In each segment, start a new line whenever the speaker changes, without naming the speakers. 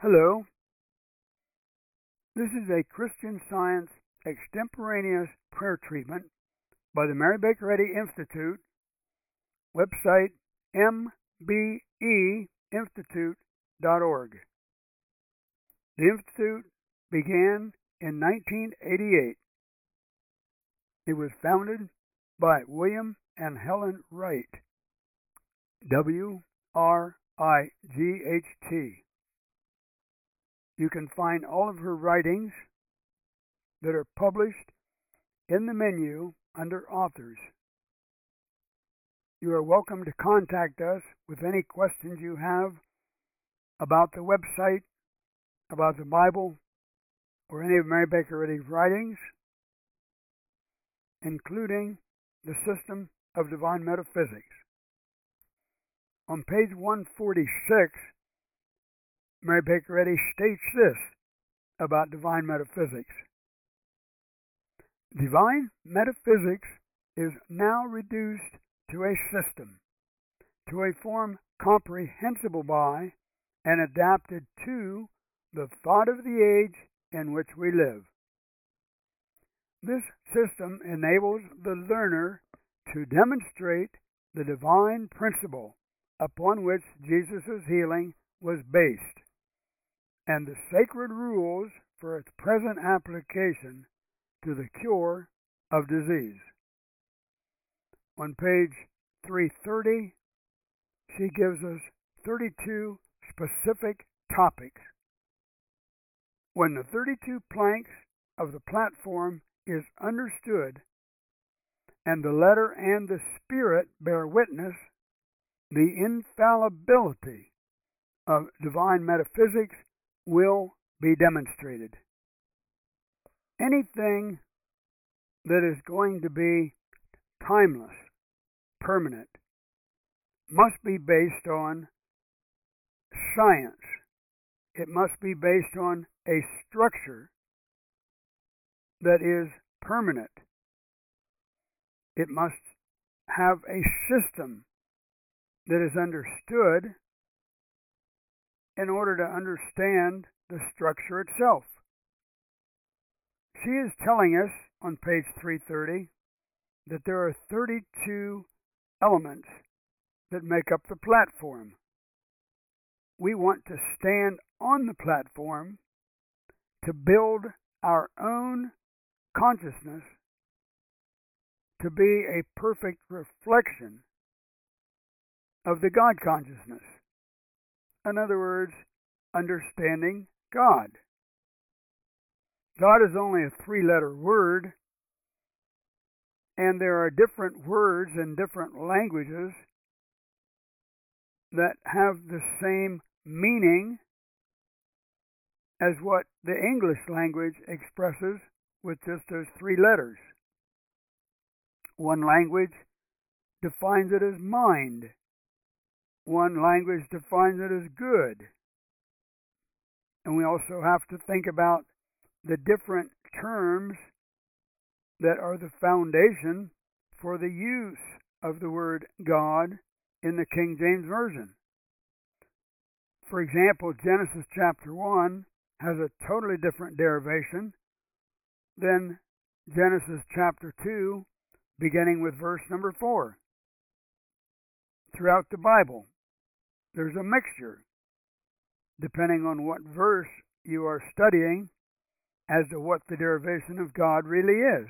Hello, this is a Christian Science extemporaneous prayer treatment by the Mary Baker Eddy Institute, website mbeinstitute.org. The Institute began in 1988. It was founded by William and Helen Wright, WRIGHT. You can find all of her writings that are published in the menu under Authors. You are welcome to contact us with any questions you have about the website, about the Bible, or any of Mary Baker Eddy's writings, including the system of divine metaphysics. On page 146, Mary Baker Eddy states this about divine metaphysics. Divine metaphysics is now reduced to a system, to a form comprehensible by and adapted to the thought of the age in which we live. This system enables the learner to demonstrate the divine principle upon which Jesus' healing was based, and the sacred rules for its present application to the cure of disease. On page 330, she gives us 32 specific topics. When the 32 planks of the platform is understood, and the letter and the spirit bear witness, the infallibility of divine metaphysics will be demonstrated. Anything that is going to be timeless, permanent, must be based on science. It must be based on a structure that is permanent. It must have a system that is understood in order to understand the structure itself. She is telling us on page 330 that there are 32 elements that make up the platform. We want to stand on the platform to build our own consciousness to be a perfect reflection of the God consciousness. In other words, understanding God. God is only a three-letter word, and there are different words in different languages that have the same meaning as what the English language expresses with just those three letters. One language defines it as mind. One language defines it as good. And we also have to think about the different terms that are the foundation for the use of the word God in the King James Version. For example, Genesis chapter 1 has a totally different derivation than Genesis chapter 2, beginning with verse number 4. Throughout the Bible, there's a mixture, depending on what verse you are studying, as to what the derivation of God really is.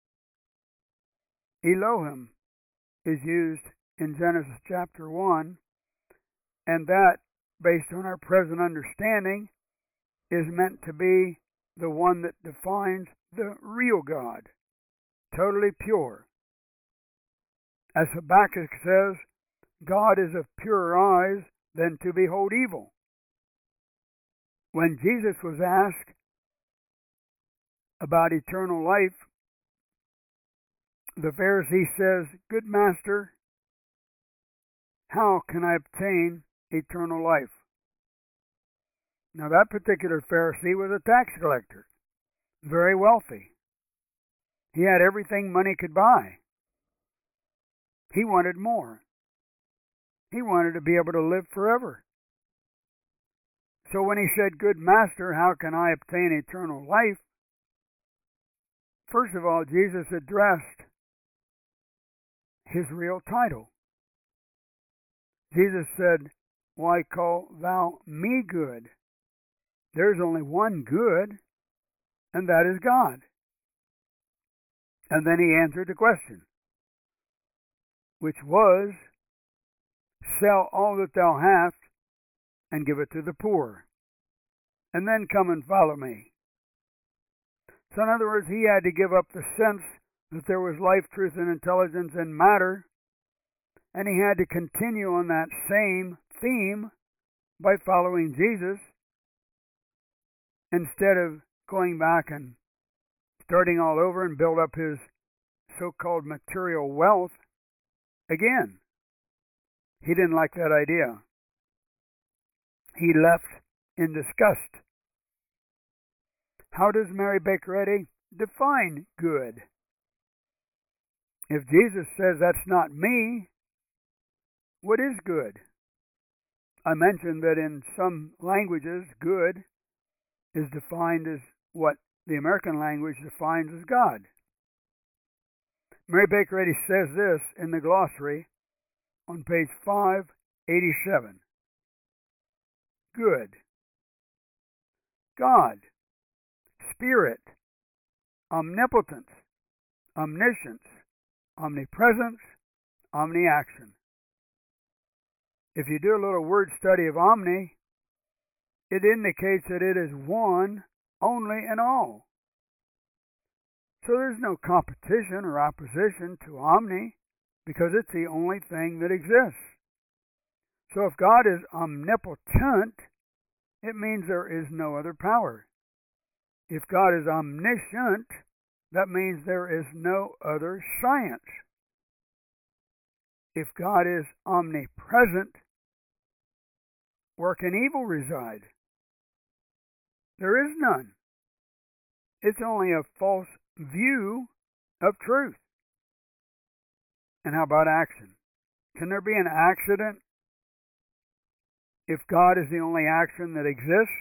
Elohim is used in Genesis chapter 1, and that, based on our present understanding, is meant to be the one that defines the real God, totally pure. As Habakkuk says, God is of purer eyes than to behold evil. When Jesus was asked about eternal life, the Pharisee says, "Good master, how can I obtain eternal life?" Now that particular Pharisee was a tax collector, very wealthy. He had everything money could buy. He wanted more. He wanted to be able to live forever. So when he said, "Good master, how can I obtain eternal life?" First of all, Jesus addressed his real title. Jesus said, "Why call thou me good? There's only one good, and that is God." And then he answered the question, which was, "Sell all that thou hast and give it to the poor, and then come and follow me." So in other words, he had to give up the sense that there was life, truth, and intelligence in matter, and he had to continue on that same theme by following Jesus instead of going back and starting all over and build up his so-called material wealth again. He didn't like that idea. He left in disgust. How does Mary Baker Eddy define good? If Jesus says that's not me, what is good? I mentioned that in some languages, good is defined as what the American language defines as God. Mary Baker Eddy says this in the glossary on page 587. Good. God. Spirit. Omnipotence. Omniscience. Omnipresence. Omniaction. If you do a little word study of omni, it indicates that it is one, only, and all. So there's no competition or opposition to omni because it's the only thing that exists. So if God is omnipotent, it means there is no other power. If God is omniscient, that means there is no other science. If God is omnipresent, where can evil reside? There is none. It's only a false view of truth. And how about action? Can there be an accident if God is the only action that exists?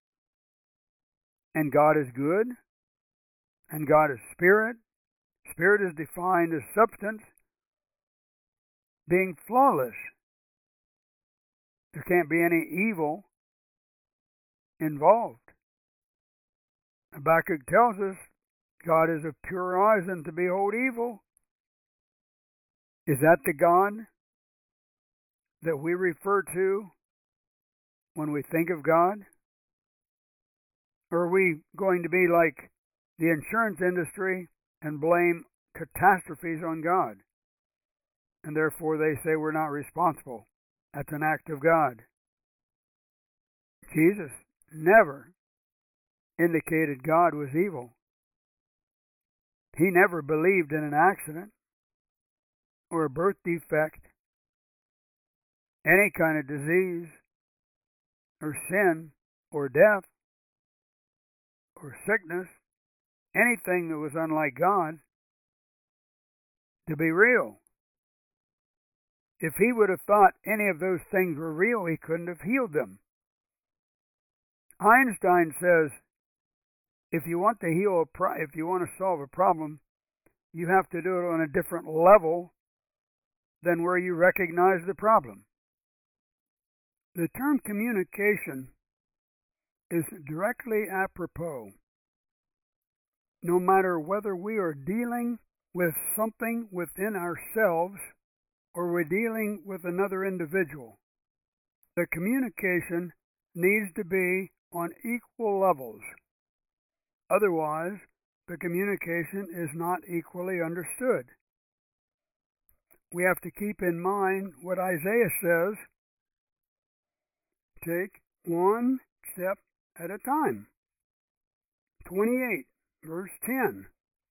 And God is good? And God is spirit? Spirit is defined as substance being flawless. There can't be any evil involved. Habakkuk tells us God is of pure eyes and to behold evil. Is that the God that we refer to when we think of God? Or are we going to be like the insurance industry and blame catastrophes on God? And therefore they say we're not responsible. That's an act of God. Jesus never indicated God was evil. He never believed in an accident or a birth defect, any kind of disease or sin or death or sickness, anything that was unlike God, to be real. If he would have thought any of those things were real, he couldn't have healed them. Einstein says, if you want to solve a problem, you have to do it on a different level than where you recognize the problem. The term communication is directly apropos, no matter whether we are dealing with something within ourselves or we're dealing with another individual. The communication needs to be on equal levels. Otherwise, the communication is not equally understood. We have to keep in mind what Isaiah says: take one step at a time. 28, verse 10.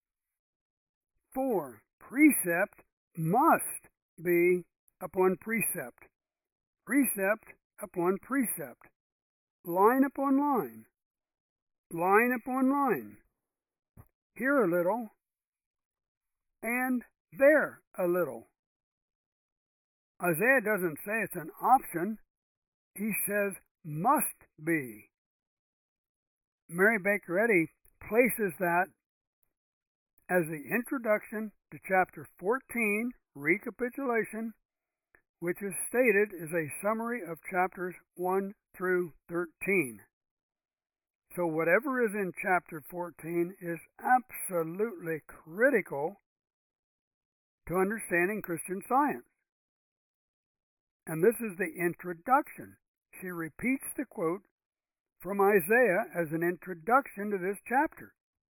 For precept must be upon precept, precept upon precept, line upon line, line upon line, here a little, and there a little. Isaiah doesn't say it's an option. He says must be. Mary Baker Eddy places that as the introduction to chapter 14, recapitulation, which is stated is a summary of chapters 1 through 13. So whatever is in chapter 14 is absolutely critical to understanding Christian Science. And this is the introduction. She repeats the quote from Isaiah as an introduction to this chapter.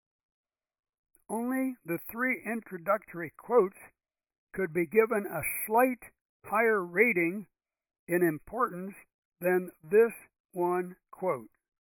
Only the three introductory quotes could be given a slight higher rating in importance than this one quote.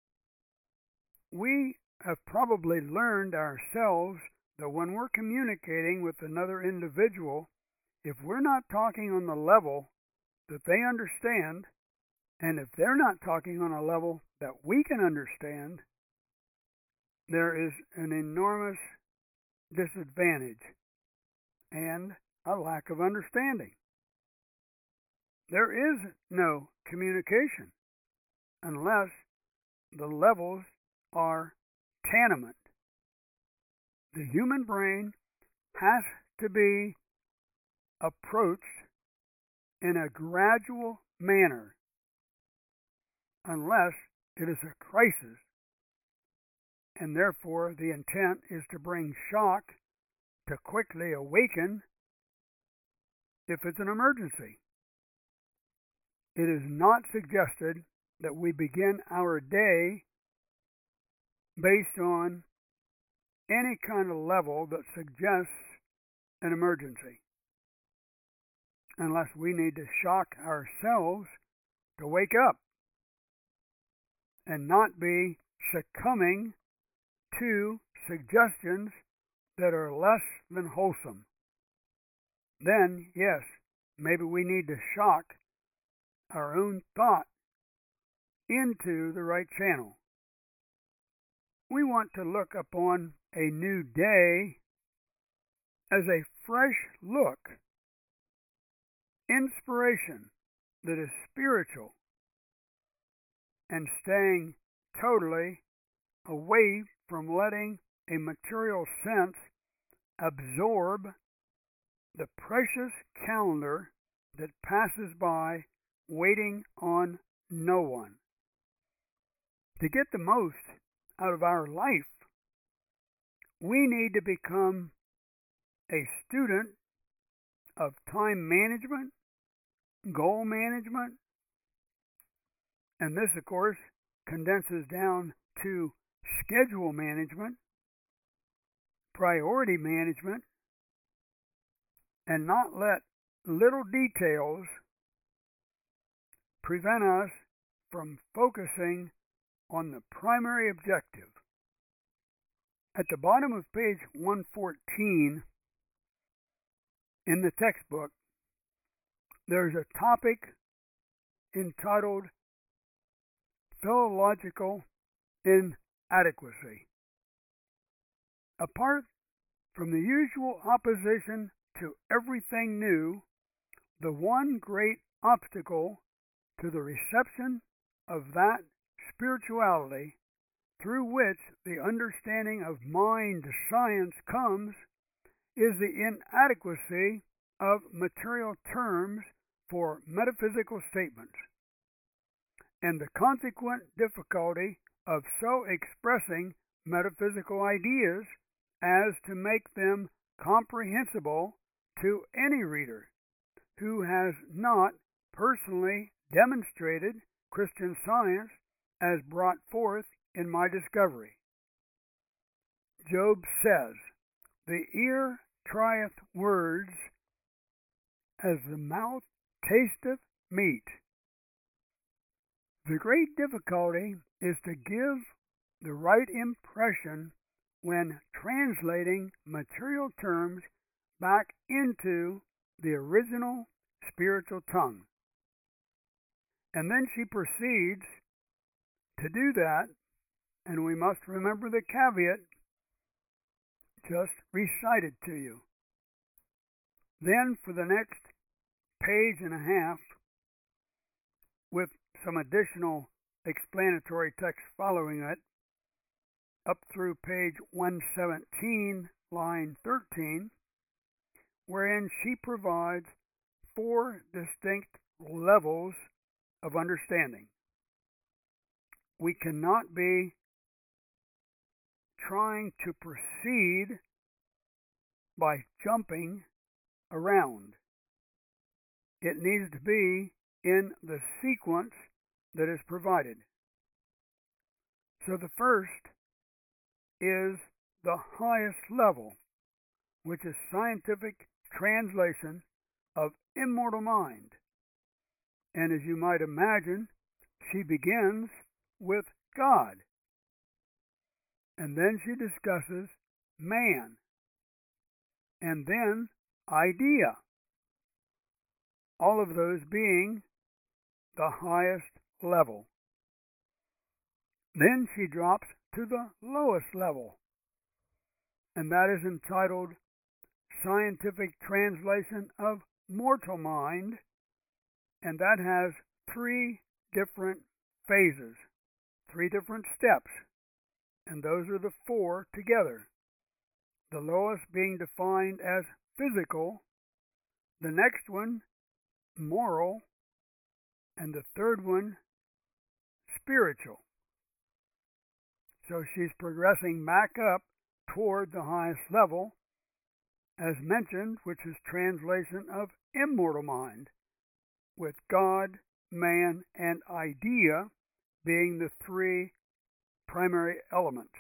We have probably learned ourselves that when we're communicating with another individual, if we're not talking on the level that they understand, and if they're not talking on a level that we can understand, there is an enormous disadvantage and a lack of understanding. There is no communication unless the levels are tantamount. The human brain has to be approached in a gradual manner unless it is a crisis, and therefore the intent is to bring shock to quickly awaken if it's an emergency. It is not suggested that we begin our day based on any kind of level that suggests an emergency, unless we need to shock ourselves to wake up and not be succumbing to suggestions that are less than wholesome. Then, yes, maybe we need to shock our own thought into the right channel. We want to look upon a new day as a fresh look, inspiration that is spiritual, and staying totally away from letting a material sense absorb the precious calendar that passes by waiting on no one. To get the most out of our life, we need to become a student of time management, goal management, and this, of course, condenses down to schedule management, priority management, and not let little details prevent us from focusing on the primary objective. At the bottom of page 114 in the textbook, there's a topic entitled Philological Inadequacy. Apart from the usual opposition to everything new, the one great obstacle to the reception of that spirituality through which the understanding of mind science comes is the inadequacy of material terms for metaphysical statements, and the consequent difficulty of so expressing metaphysical ideas as to make them comprehensible to any reader who has not personally demonstrated Christian Science as brought forth in my discovery. Job says, "The ear trieth words as the mouth tasteth meat." The great difficulty is to give the right impression when translating material terms back into the original spiritual tongue. And then she proceeds to do that, and we must remember the caveat just recited to you. Then for the next page and a half, with some additional explanatory text following it, up through page 117, line 13, wherein she provides 4 distinct levels of understanding. We cannot be trying to proceed by jumping around. It needs to be in the sequence that is provided. So the first is the highest level, which is scientific translation of immortal mind. And as you might imagine, she begins with God. And then she discusses man. And then idea. All of those being the highest level. Then she drops to the lowest level, and that is entitled Scientific Translation of Mortal Mind, and that has 3 different phases, 3 different steps, and those are the 4 together. The lowest being defined as physical, the next one moral, and the third one spiritual. So she's progressing back up toward the highest level, as mentioned, which is translation of immortal mind, with God, man, and idea being the 3 primary elements.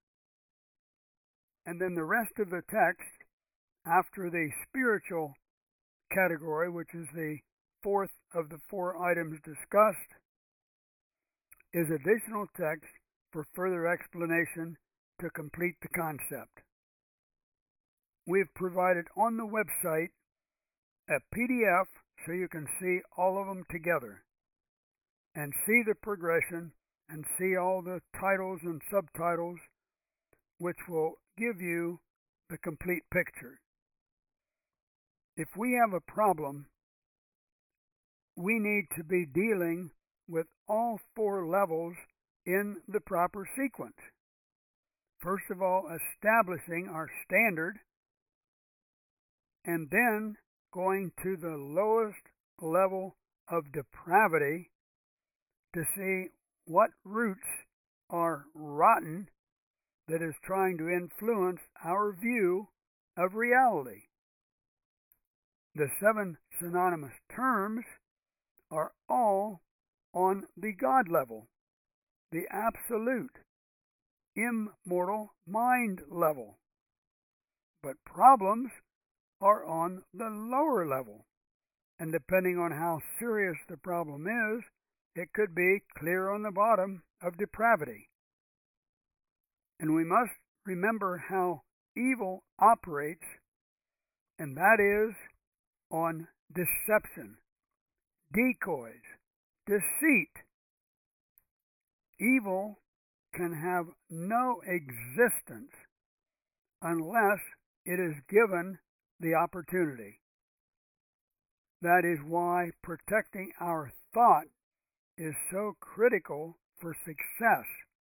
And then the rest of the text, after the spiritual category, which is the 4th of the 4 items discussed, is additional text for further explanation to complete the concept. We've provided on the website a PDF so you can see all of them together and see the progression and see all the titles and subtitles, which will give you the complete picture. If we have a problem, we need to be dealing with all 4 levels in the proper sequence. First of all, establishing our standard, and then going to the lowest level of depravity to see what roots are rotten that is trying to influence our view of reality. The 7 synonymous terms are all on the God level, the absolute, immortal mind level. But problems are on the lower level, and depending on how serious the problem is, it could be clear on the bottom of depravity. And we must remember how evil operates, and that is on deception, decoys, deceit. Evil can have no existence unless it is given the opportunity. That is why protecting our thought is so critical for success.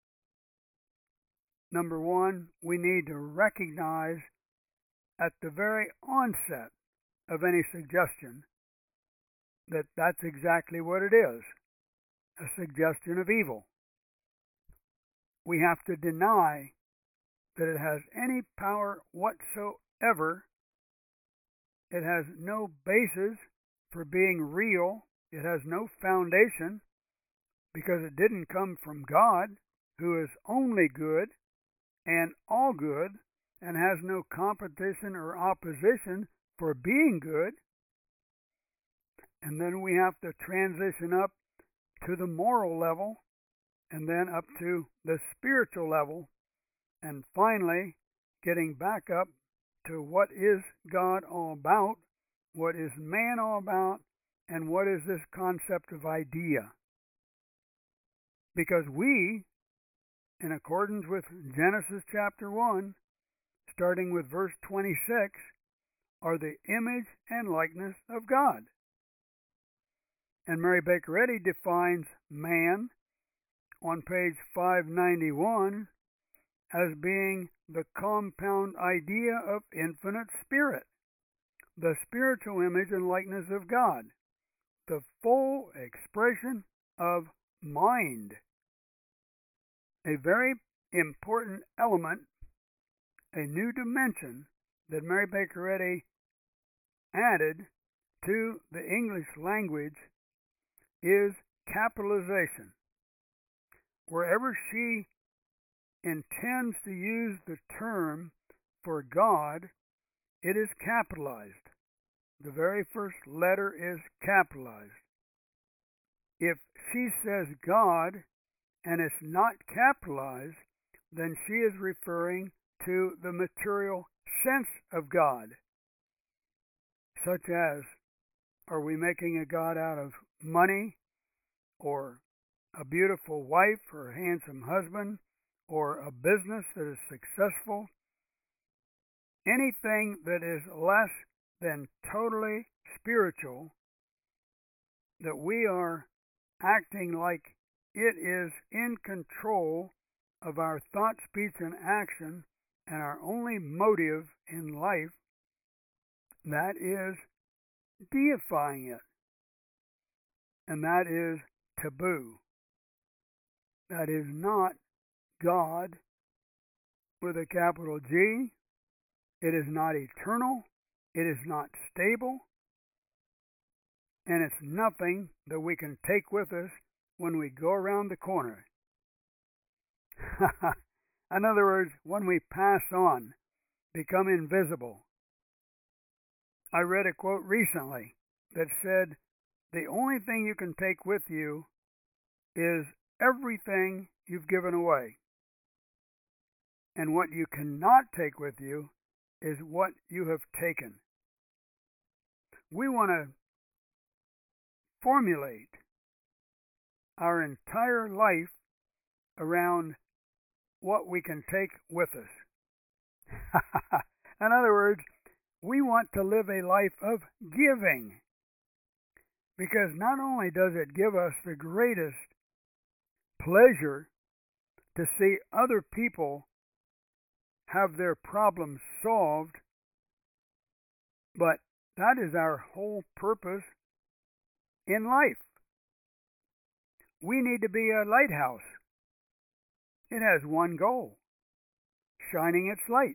Number 1, we need to recognize at the very onset of any suggestion that that's exactly what it is, a suggestion of evil. We have to deny that it has any power whatsoever. It has no basis for being real. It has no foundation because it didn't come from God, who is only good and all good and has no competition or opposition for being good. And then we have to transition up to the moral level, and then up to the spiritual level, and finally getting back up to what is God all about, what is man all about, and what is this concept of idea. Because we, in accordance with Genesis chapter 1, starting with verse 26, are the image and likeness of God. And Mary Baker Eddy defines man on page 591 as being the compound idea of infinite spirit, the spiritual image and likeness of God, the full expression of mind. A very important element, a new dimension that Mary Baker Eddy added to the English language is capitalization. Wherever she intends to use the term for God, it is capitalized. The very first letter is capitalized. If she says God and it's not capitalized, then she is referring to the material sense of God, such as, are we making a God out of money, or a beautiful wife, or a handsome husband, or a business that is successful? Anything that is less than totally spiritual, that we are acting like it is in control of our thought, speech, and action, and our only motive in life, that is deifying it. And that is taboo. That is not God with a capital G. It is not eternal. It is not stable. And it's nothing that we can take with us when we go around the corner. In other words, when we pass on, become invisible. I read a quote recently that said, the only thing you can take with you is everything you've given away. And what you cannot take with you is what you have taken. We want to formulate our entire life around what we can take with us. In other words, we want to live a life of giving, because not only does it give us the greatest pleasure to see other people have their problems solved, but that is our whole purpose in life. We need to be a lighthouse. It has one goal: shining its light.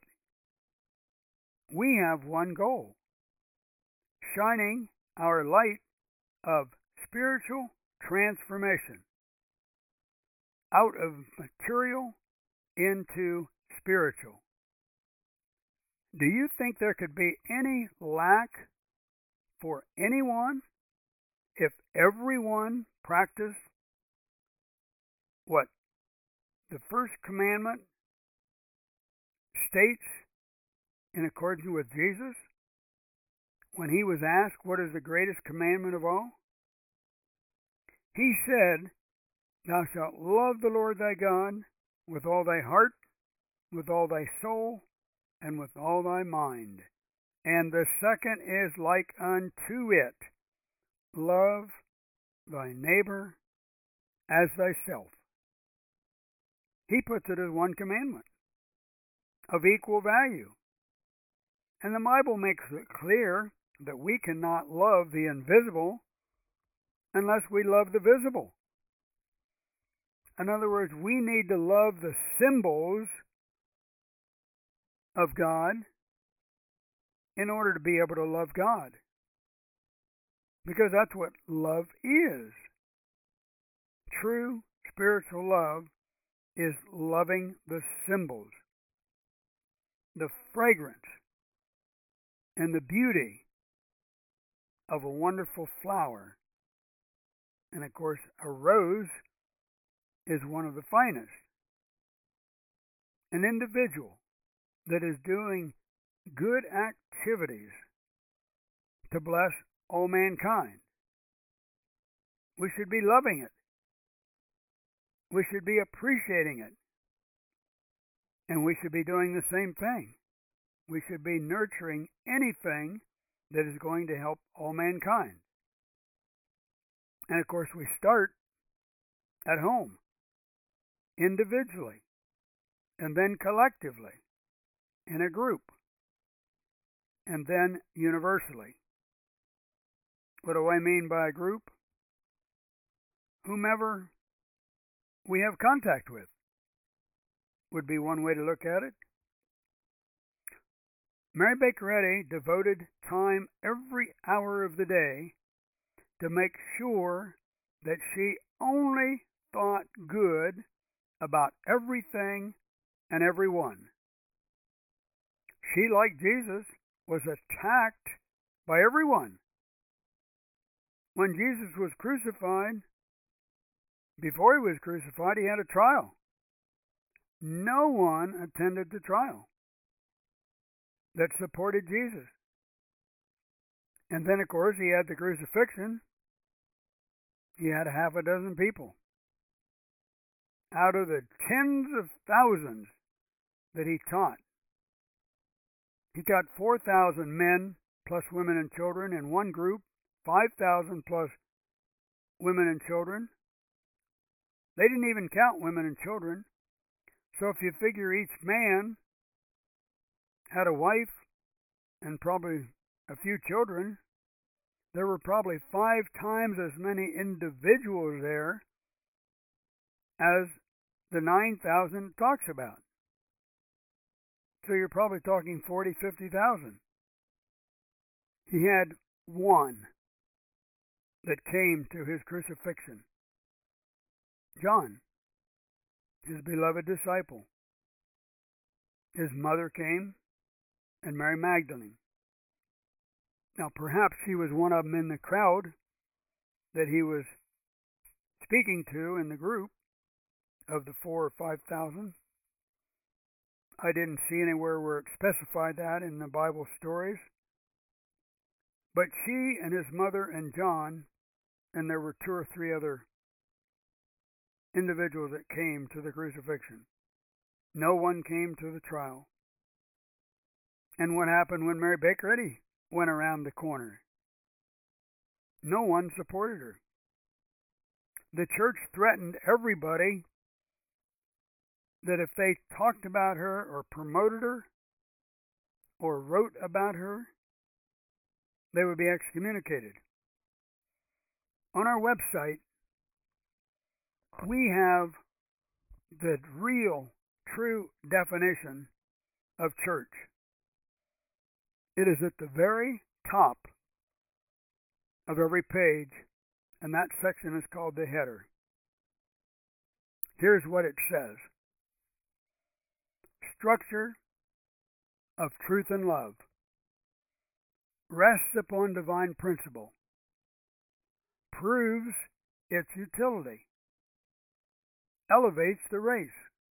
We have one goal: shining our light of spiritual transformation out of material into spiritual. Do you think there could be any lack for anyone if everyone practiced what the first commandment states in accordance with Jesus when he was asked, what is the greatest commandment of all? He said, thou shalt love the Lord thy God with all thy heart, with all thy soul, and with all thy mind. And the second is like unto it, love thy neighbor as thyself. He puts it as one commandment of equal value. And the Bible makes it clear that we cannot love the invisible unless we love the visible. In other words, we need to love the symbols of God in order to be able to love God. Because that's what love is. True spiritual love is loving the symbols, the fragrance, and the beauty of a wonderful flower. And of course, a rose is one of the finest. An individual that is doing good activities to bless all mankind, we should be loving it. We should be appreciating it. And we should be doing the same thing. We should be nurturing anything that is going to help all mankind. And of course, we start at home. individually, and then collectively, in a group, and then universally. What do I mean by a group? Whomever we have contact with would be one way to look at it. Mary Baker Eddy devoted time every hour of the day to make sure that she only thought good about everything and everyone. She, like Jesus, was attacked by everyone. When Jesus was crucified, before he was crucified, he had a trial. No one attended the trial that supported Jesus. And then, of course, he had the crucifixion. He had half a dozen people out of the tens of thousands that he taught. He taught 4,000 men plus women and children in one group, 5,000 plus women and children. They didn't even count women and children. So if you figure each man had a wife and probably a few children, there were probably 5 times as many individuals there as the 9,000 talks about. So you're probably talking 40, 50,000. He had one that came to his crucifixion. John, his beloved disciple. His mother came, and Mary Magdalene. Now, perhaps she was one of them in the crowd that he was speaking to in the group of the 4,000 or 5,000. I didn't see anywhere where it specified that in the Bible stories. But she and his mother and John, and there were 2 or 3 other individuals that came to the crucifixion. No one came to the trial. And what happened when Mary Baker Eddy went around the corner? No one supported her. The church threatened everybody that if they talked about her or promoted her or wrote about her, they would be excommunicated. On our website, we have the real, true definition of church. It is at the very top of every page, and that section is called the header. Here's what it says. Structure of truth and love. Rests upon divine principle. Proves its utility. Elevates the race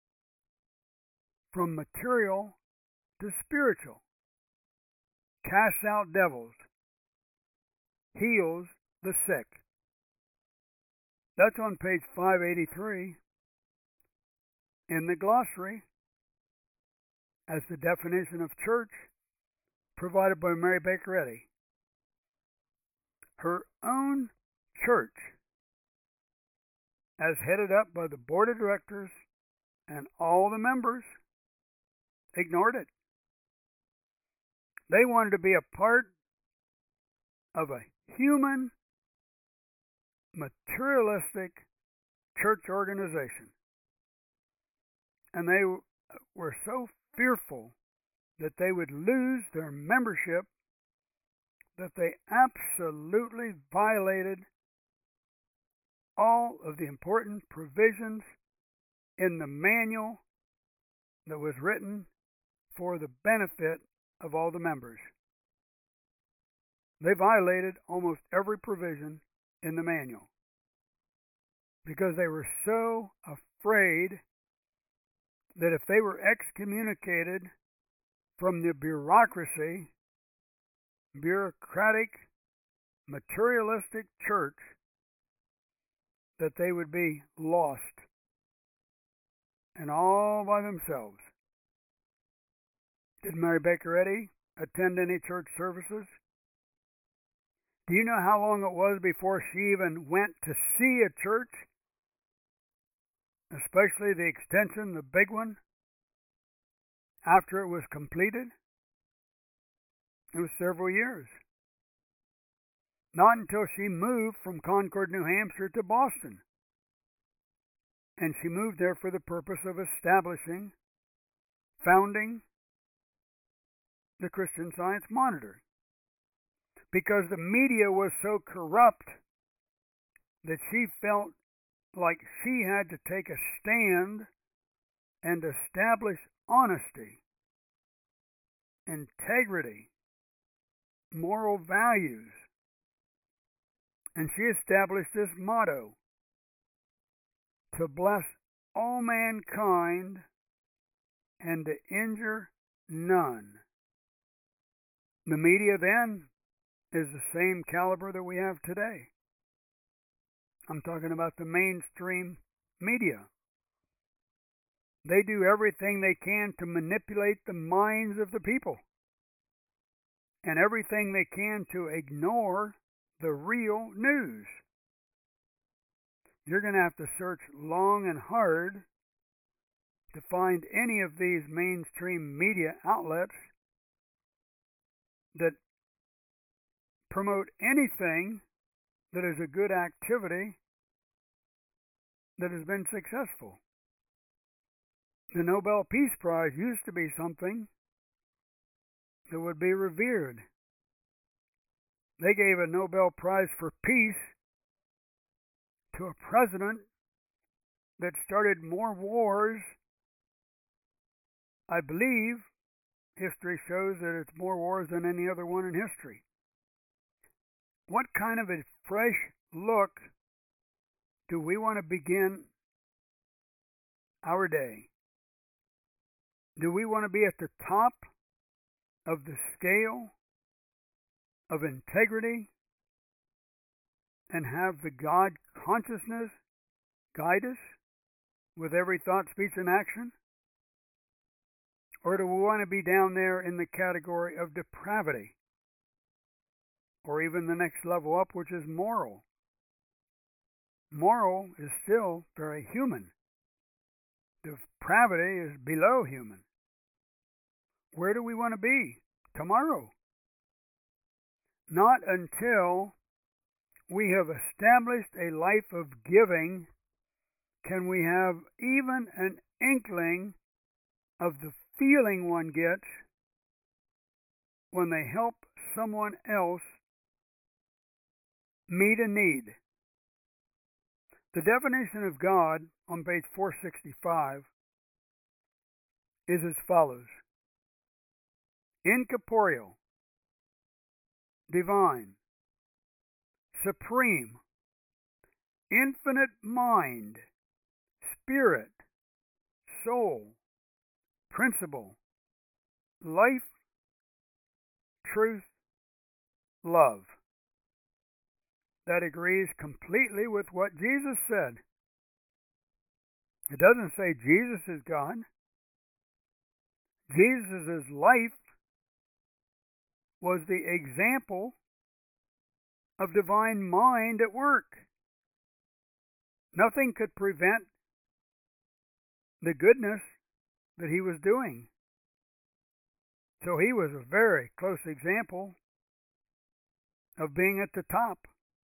from material to spiritual. Casts out devils. Heals the sick. That's on page 583 in the glossary as the definition of church provided by Mary Baker Eddy. Her own church, as headed up by the board of directors and all the members, ignored it. They wanted to be a part of a human, materialistic church organization. And they were so fearful that they would lose their membership that they absolutely violated all of the important provisions in the manual that was written for the benefit of all the members. They violated almost every provision in the manual because they were so afraid that if they were excommunicated from the bureaucratic, materialistic church, that they would be lost and all by themselves. Did Mary Baker Eddy attend any church services? Do you know how long it was before she even went to see a church? especially the extension, the big one, after it was completed, it was several years. Not until she moved from Concord, New Hampshire to Boston. And she moved there for the purpose of establishing, founding the Christian Science Monitor. Because the media was so corrupt that she felt like she had to take a stand and establish honesty, integrity, moral values. And she established this motto: to bless all mankind and to injure none. The media then is the same caliber that we have today. I'm talking about the mainstream media. They do everything they can to manipulate the minds of the people, and everything they can to ignore the real news. You're going to have to search long and hard to find any of these mainstream media outlets that promote anything that is a good activity that has been successful. The Nobel Peace Prize used to be something that would be revered. They gave a Nobel Prize for Peace to a president that started more wars. I believe history shows that it's more wars than any other one in history. What kind of a fresh look do we want to begin our day? Do we want to be at the top of the scale of integrity and have the God consciousness guide us with every thought, speech, and action? Or do we want to be down there in the category of depravity? Or even the next level up, which is moral? Moral is still very human. Depravity is below human. Where do we want to be tomorrow? Not until we have established a life of giving can we have even an inkling of the feeling one gets when they help someone else meet a need. The definition of God on page 465 is as follows: incorporeal, divine, supreme, infinite mind, spirit, soul, principle, life, truth, love. That agrees completely with what Jesus said. It doesn't say Jesus is God. Jesus' life was the example of divine mind at work. Nothing could prevent the goodness that he was doing. So he was a very close example of being at the top,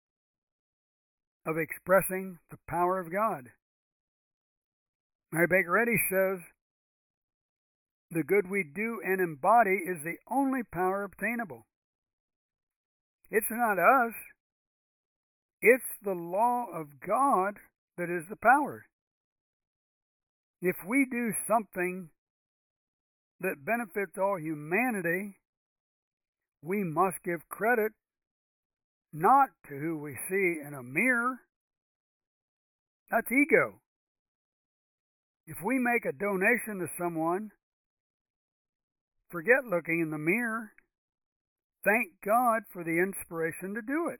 of expressing the power of God. Mary Baker Eddy says, the good we do and embody is the only power obtainable. It's not us. It's the law of God that is the power. If we do something that benefits all humanity, we must give credit not to who we see in a mirror. That's ego. If we make a donation to someone, forget looking in the mirror. Thank God for the inspiration to do it.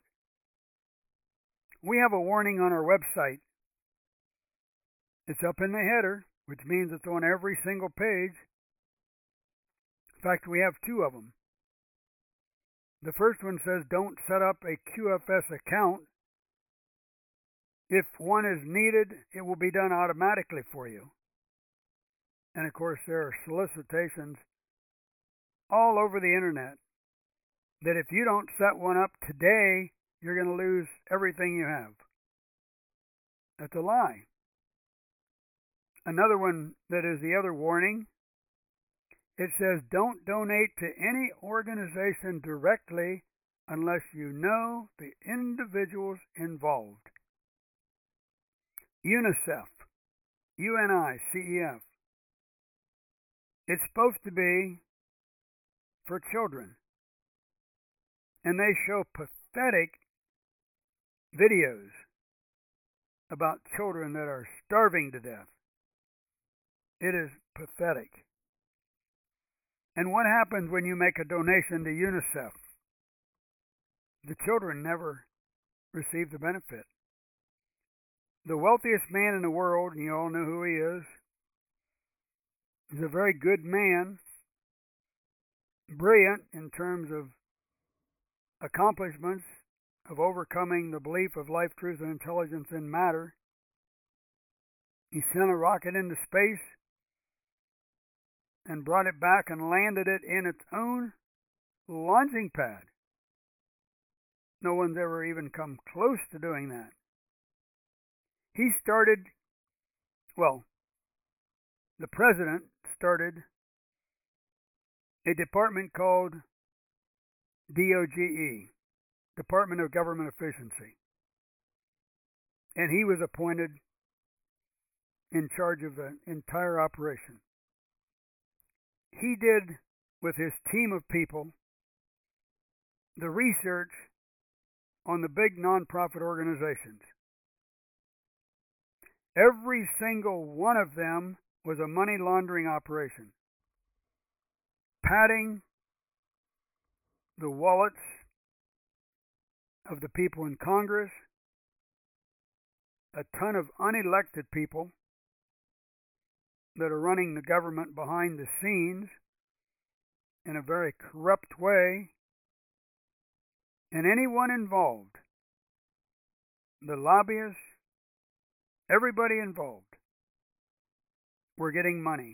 We have a warning on our website. It's up in the header, which means it's on every single page. In fact, we have two of them. The first one says, don't set up a QFS account If one is needed, it will be done automatically for you. And of course, there are solicitations all over the internet that if you don't set one up today, you're going to lose everything you have. That's a lie. Another one that is the other warning, it says don't donate to any organization directly unless you know the individuals involved. UNICEF, UNICEF. It's supposed to be for children. And they show pathetic videos about children that are starving to death. It is pathetic. And what happens when you make a donation to UNICEF? The children never receive the benefit. The wealthiest man in the world, and you all know who he is, he's a very good man, brilliant in terms of accomplishments of overcoming the belief of life, truth, and intelligence in matter. He sent a rocket into space and brought it back and landed it in its own launching pad. No one's ever even come close to doing that. He started, well, the president started a department called DOGE, Department of Government Efficiency. And he was appointed in charge of the entire operation. He did, with his team of people, the research on the big nonprofit organizations. Every single one of them was a money laundering operation, padding the wallets of the people in Congress, a ton of unelected people that are running the government behind the scenes in a very corrupt way, and anyone involved, the lobbyists, everybody involved, were getting money.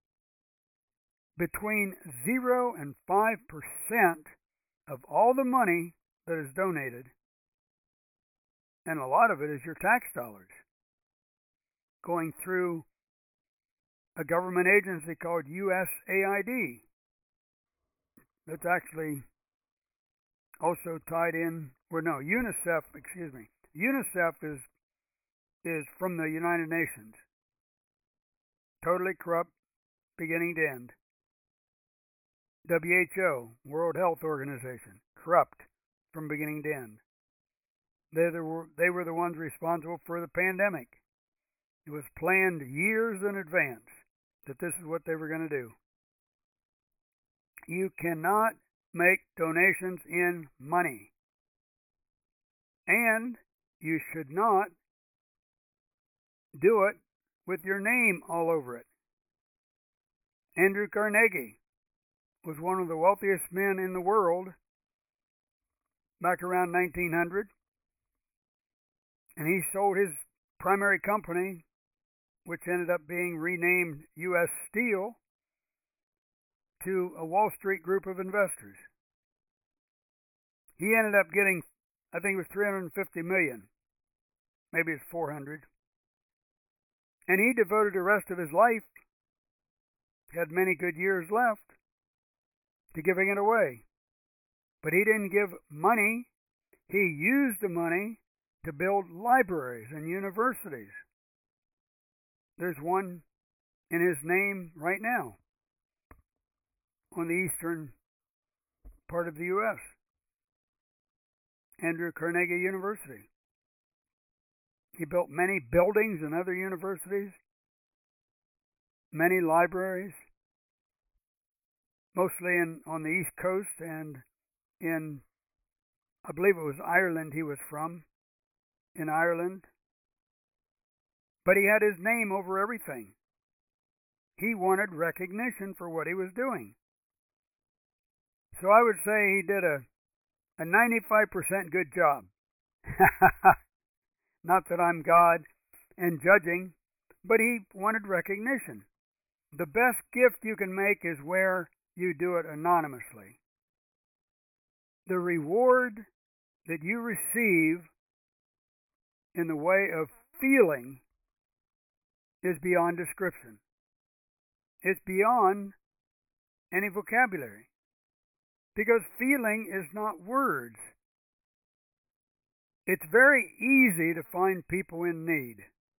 Between 0 and 5% of all the money that is donated, and a lot of it is your tax dollars, going through a government agency called USAID. That's actually also tied in, UNICEF, UNICEF is from the United Nations. Totally corrupt, beginning to end. WHO, World Health Organization, corrupt from beginning to end. They were the ones responsible for the pandemic. It was planned years in advance that this is what they were going to do. You cannot make donations in money. And you should not do it with your name all over it. Andrew Carnegie was one of the wealthiest men in the world back around 1900. And he sold his primary company, which ended up being renamed U.S. Steel, to a Wall Street group of investors. He ended up getting, I think it was $350 million. Maybe it's 400. And he devoted the rest of his life, had many good years left, to giving it away. But he didn't give money. He used the money to build libraries and universities. There's one in his name right now on the eastern part of the U.S., Andrew Carnegie University. He built many buildings and other universities, many libraries, mostly on the East Coast and in, I believe it was Ireland he was from, in Ireland. But he had his name over everything. He wanted recognition for what he was doing. So I would say he did a 95% good job. Not that I'm God and judging, but he wanted recognition. The best gift you can make is where you do it anonymously. The reward that you receive in the way of feeling is beyond description. It's beyond any vocabulary. Because feeling is not words. It's very easy to find people in need.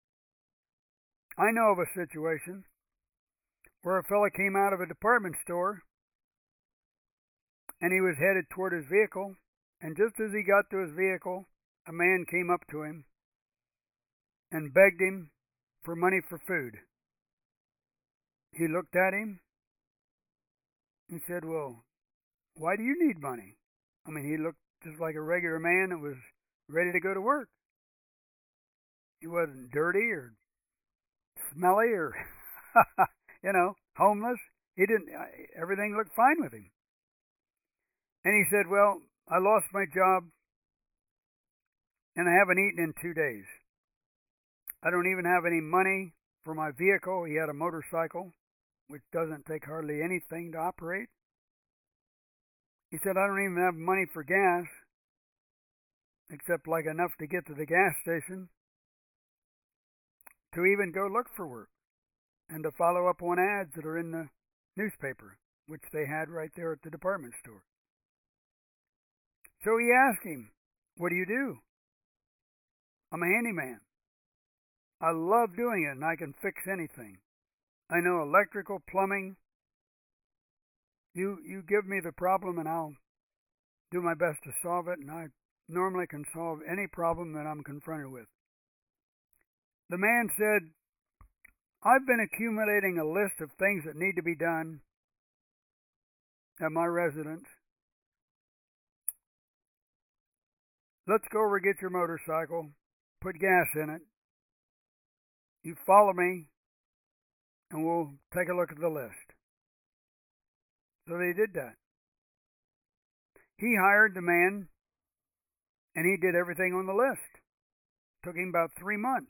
I know of a situation where a fellow came out of a department store and he was headed toward his vehicle, and just as he got to his vehicle, a man came up to him and begged him for money for food. He looked at him and said, "Well, why do you need money?" I mean, he looked just like a regular man that was ready to go to work. He wasn't dirty or smelly or, homeless. He didn't, everything looked fine with him. And he said, "Well, I lost my job and I haven't eaten in 2 days. I don't even have any money for my vehicle." He had a motorcycle, which doesn't take hardly anything to operate. He said, "I don't even have money for gas, except like enough to get to the gas station to even go look for work and to follow up on ads that are in the newspaper," which they had right there at the department store. So he asked him, "What do you do?" "I'm a handyman. I love doing it, and I can fix anything. I know electrical, plumbing. You give me the problem, and I'll do my best to solve it, and I normally can solve any problem that I'm confronted with." The man said, "I've been accumulating a list of things that need to be done at my residence. Let's go over and get your motorcycle, put gas in it. You follow me, and we'll take a look at the list." So they did that. He hired the man, and he did everything on the list. It took him about 3 months.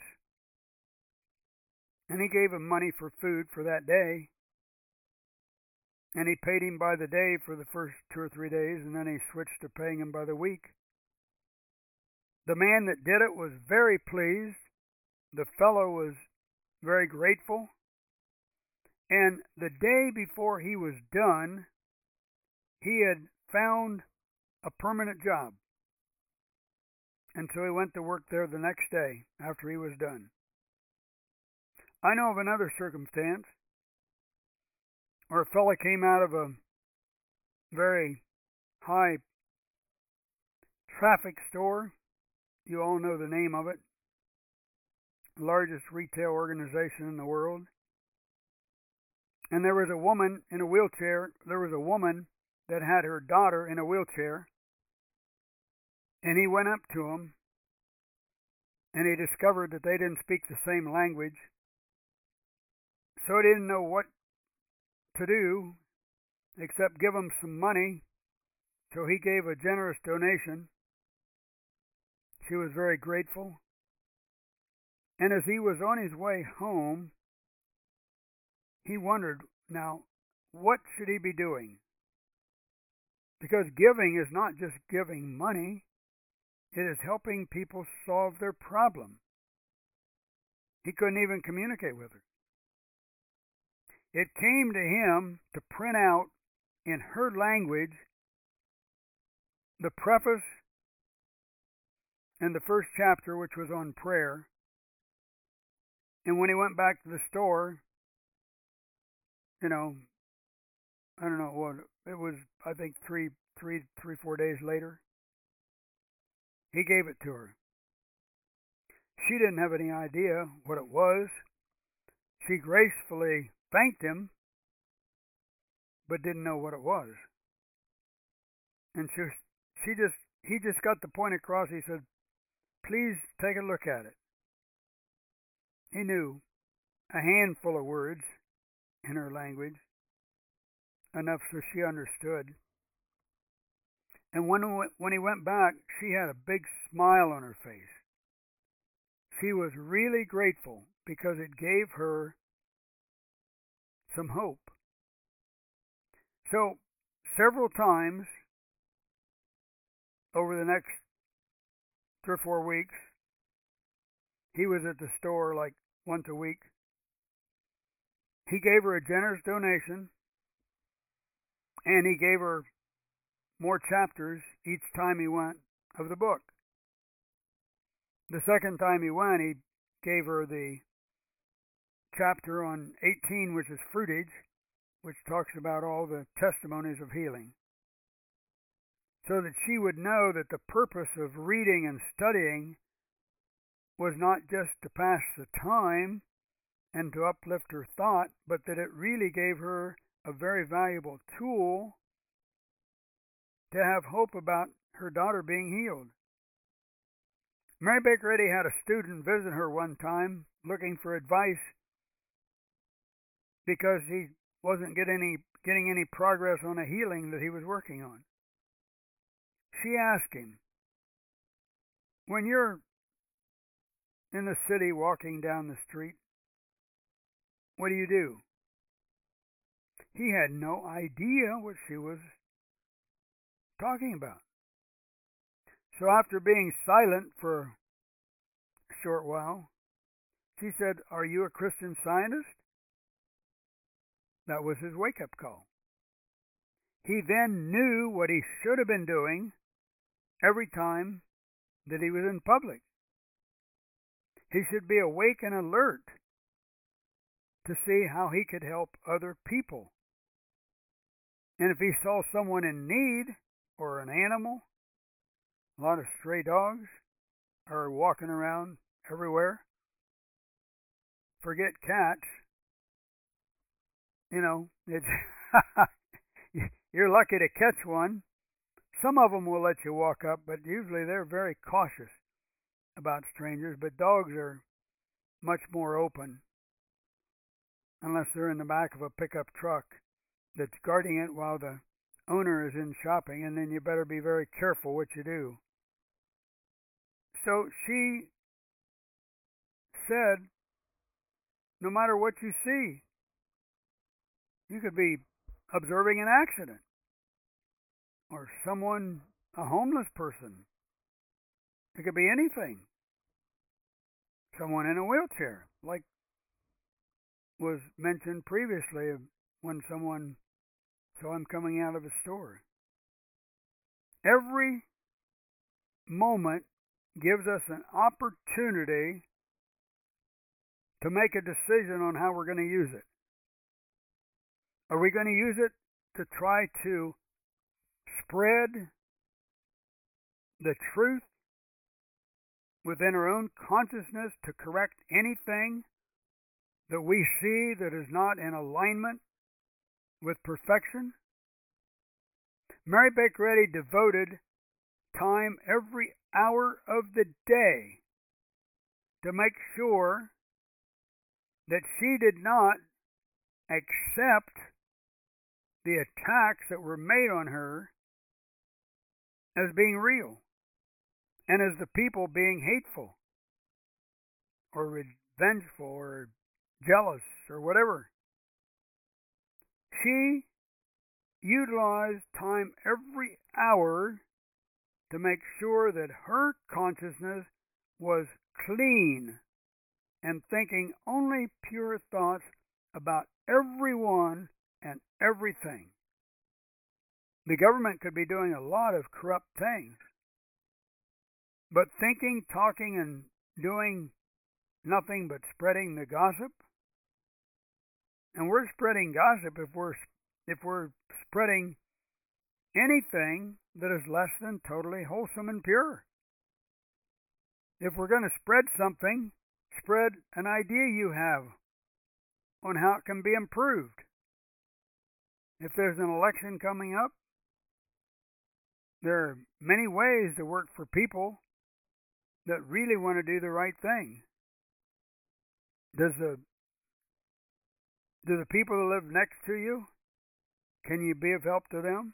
And he gave him money for food for that day. And he paid him by the day for the first 2 or 3 days, and then he switched to paying him by the week. The man that did it was very pleased. The fellow was very grateful. And the day before he was done, he had found a permanent job. And so he went to work there the next day after he was done. I know of another circumstance where a fellow came out of a very high traffic store. You all know the name of it. The largest retail organization in the world. And there was a woman in a wheelchair. There was a woman that had her daughter in a wheelchair. And he went up to them, and he discovered that they didn't speak the same language. So he didn't know what to do except give them some money. So he gave a generous donation. She was very grateful. And as he was on his way home, he wondered, now, what should he be doing? Because giving is not just giving money, it is helping people solve their problem. He couldn't even communicate with her. It came to him to print out in her language the preface and the first chapter, which was on prayer. And when he went back to the store, I don't know what it was. I think 4 days later, he gave it to her. She didn't have any idea what it was. She gracefully thanked him, but didn't know what it was. And he just got the point across. He said, "Please take a look at it." He knew a handful of words in her language, enough so she understood. And when he went back, she had a big smile on her face. she was really grateful because it gave her some hope. So, several times over the next 3 or 4 weeks, he was at the store like once a week. He gave her a generous donation, and he gave her more chapters each time he went of the book. The second time he went, he gave her the chapter on 18, which is fruitage, which talks about all the testimonies of healing, so that she would know that the purpose of reading and studying was not just to pass the time and to uplift her thought, but that it really gave her a very valuable tool to have hope about her daughter being healed. Mary Baker Eddy had a student visit her one time looking for advice because he wasn't getting any progress on a healing that he was working on. She asked him, when you're in the city walking down the street, what do? He had no idea what she was talking about. So after being silent for a short while, she said, "Are you a Christian Scientist?" That was his wake-up call. He then knew what he should have been doing every time that he was in public. He should be awake and alert to see how he could help other people. And if he saw someone in need, or an animal, a lot of stray dogs are walking around everywhere. Forget cats. It's you're lucky to catch one. Some of them will let you walk up, but usually they're very cautious about strangers. But dogs are much more open, unless they're in the back of a pickup truck that's guarding it while the owner is in shopping, and then you better be very careful what you do. So she said, no matter what you see, you could be observing an accident, or someone, a homeless person. It could be anything. Someone in a wheelchair, like was mentioned previously when someone saw him coming out of a store. Every moment gives us an opportunity to make a decision on how we're going to use it. Are we going to use it to try to spread the truth within our own consciousness to correct anything that we see that is not in alignment with perfection? Mary Baker Eddy devoted time every hour of the day to make sure that she did not accept the attacks that were made on her as being real, and as the people being hateful or revengeful or jealous or whatever. She utilized time every hour to make sure that her consciousness was clean and thinking only pure thoughts about everyone and everything. The government could be doing a lot of corrupt things, but thinking, talking, and doing nothing but spreading the gossip. And we're spreading gossip if we're spreading anything that is less than totally wholesome and pure. If we're going to spread something, spread an idea you have on how it can be improved. If there's an election coming up, there are many ways to work for people that really want to do the right thing. Do the people that live next to you, can you be of help to them?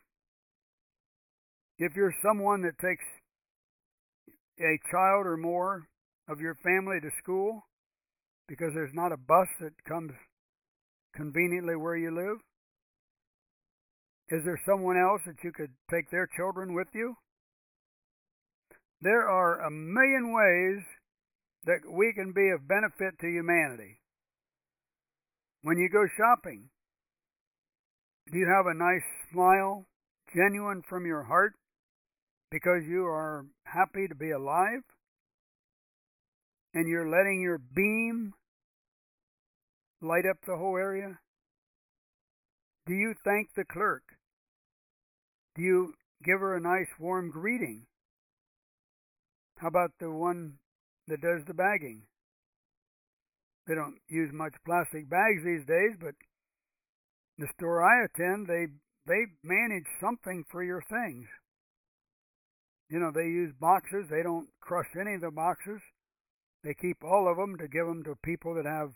If you're someone that takes a child or more of your family to school because there's not a bus that comes conveniently where you live? Is there someone else that you could take their children with you? There are a million ways that we can be of benefit to humanity. When you go shopping, do you have a nice smile, genuine from your heart, because you are happy to be alive? And you're letting your beam light up the whole area? Do you thank the clerk? Do you give her a nice warm greeting? How about the one that does the bagging? They don't use much plastic bags these days, but the store I attend, they manage something for your things. You know, they use boxes. They don't crush any of the boxes. They keep all of them to give them to people that have,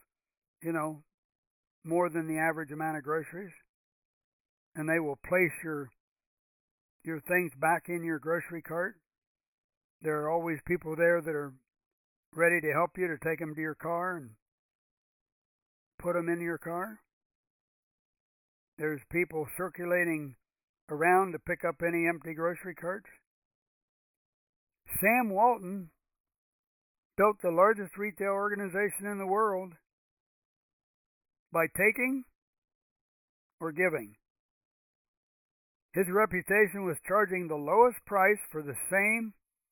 more than the average amount of groceries. And they will place your things back in your grocery cart. There are always people there that are ready to help you to take them to your car and put them in your car. There's people circulating around to pick up any empty grocery carts. Sam Walton built the largest retail organization in the world by taking or giving. His reputation was charging the lowest price for the same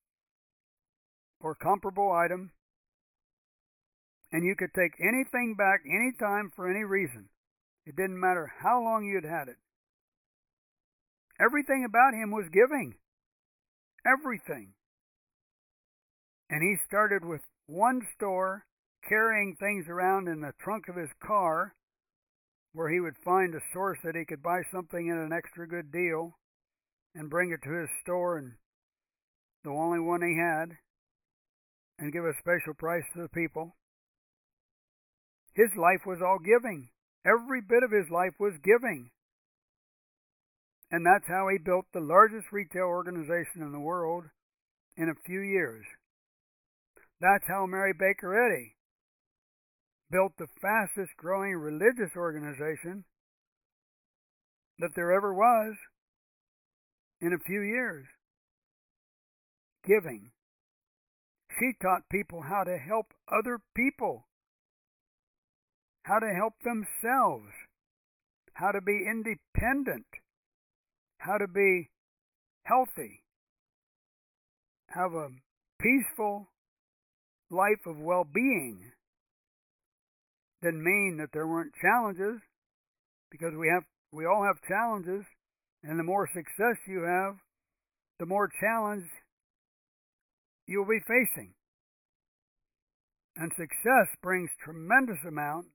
or comparable item, and you could take anything back anytime for any reason. It didn't matter how long you'd had it. Everything about him was giving. Everything. And he started with one store, carrying things around in the trunk of his car, where he would find a source that he could buy something at an extra good deal and bring it to his store, and the only one he had, and give a special price to the people. His life was all giving. Every bit of his life was giving. And that's how he built the largest retail organization in the world in a few years. That's how Mary Baker Eddy built the fastest growing religious organization that there ever was in a few years. Giving. She taught people how to help other people, how to help themselves, how to be independent, how to be healthy, have a peaceful life of well-being. Didn't mean that there weren't challenges, because we all have challenges, and the more success you have, the more challenge you'll be facing. And success brings tremendous amount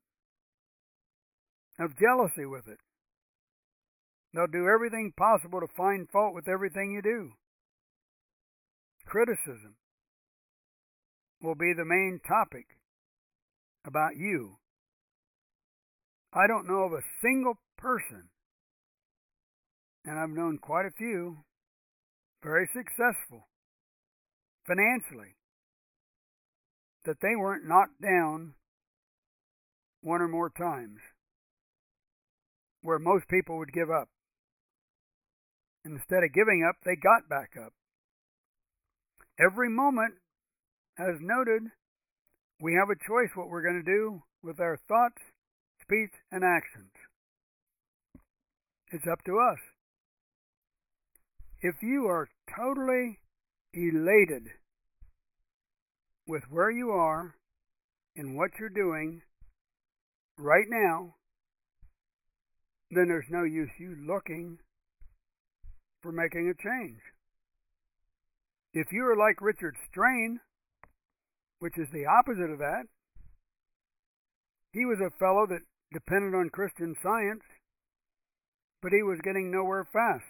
of jealousy with it. They'll do everything possible to find fault with everything you do. Criticism will be the main topic about you. I don't know of a single person, and I've known quite a few, very successful financially, that they weren't knocked down one or more times, where most people would give up. Instead of giving up, they got back up. Every moment, as noted, we have a choice what we're going to do with our thoughts, speech, and actions. It's up to us. If you are totally elated with where you are and what you're doing right now, then there's no use you looking for making a change. If you are like Richard Strain, which is the opposite of that, he was a fellow that depended on Christian Science, but he was getting nowhere fast.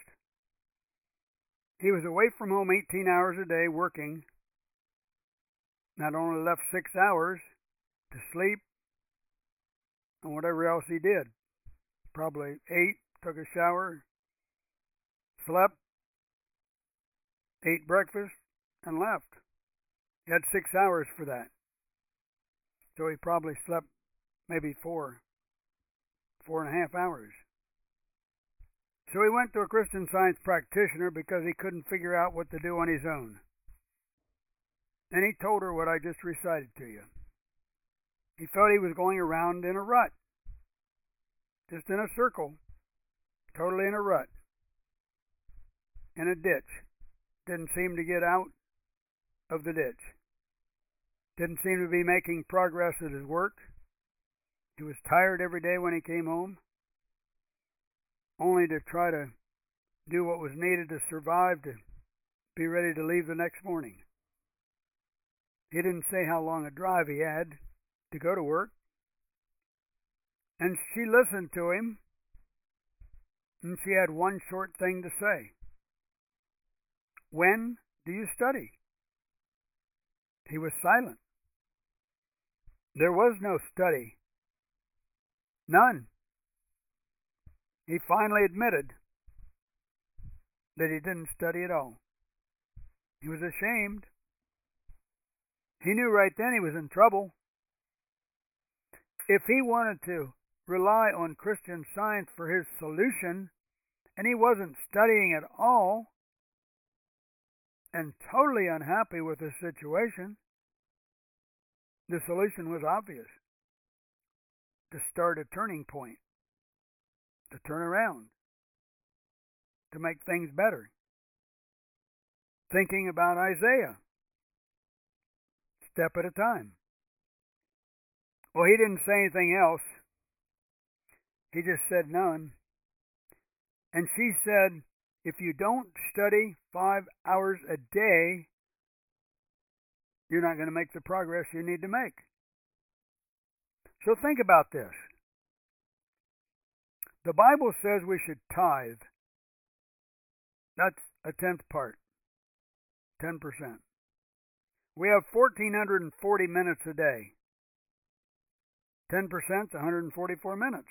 He was away from home 18 hours a day working, not only left 6 hours to sleep and whatever else he did. Probably ate, took a shower, slept, ate breakfast, and left. He had 6 hours for that. So he probably slept maybe 4.5 hours. So he went to a Christian Science practitioner because he couldn't figure out what to do on his own. And he told her what I just recited to you. He felt he was going around in a rut, just in a circle, totally in a rut, in a ditch. Didn't seem to get out of the ditch. Didn't seem to be making progress at his work. He was tired every day when he came home, only to try to do what was needed to survive, to be ready to leave the next morning. He didn't say how long a drive he had to go to work. And she listened to him, and she had one short thing to say. When do you study? He was silent. There was no study. None. He finally admitted that he didn't study at all. He was ashamed. He knew right then he was in trouble. If he wanted to rely on Christian Science for his solution, and he wasn't studying at all, and totally unhappy with his situation, the solution was obvious. To start a turning point. To turn around. To make things better. Thinking about Isaiah. Step at a time. Well, he didn't say anything else. He just said none. And she said, if you don't study 5 hours a day, you're not going to make the progress you need to make. So think about this. The Bible says we should tithe. That's a tenth part. 10%. We have 1,440 minutes a day. 10% is 144 minutes.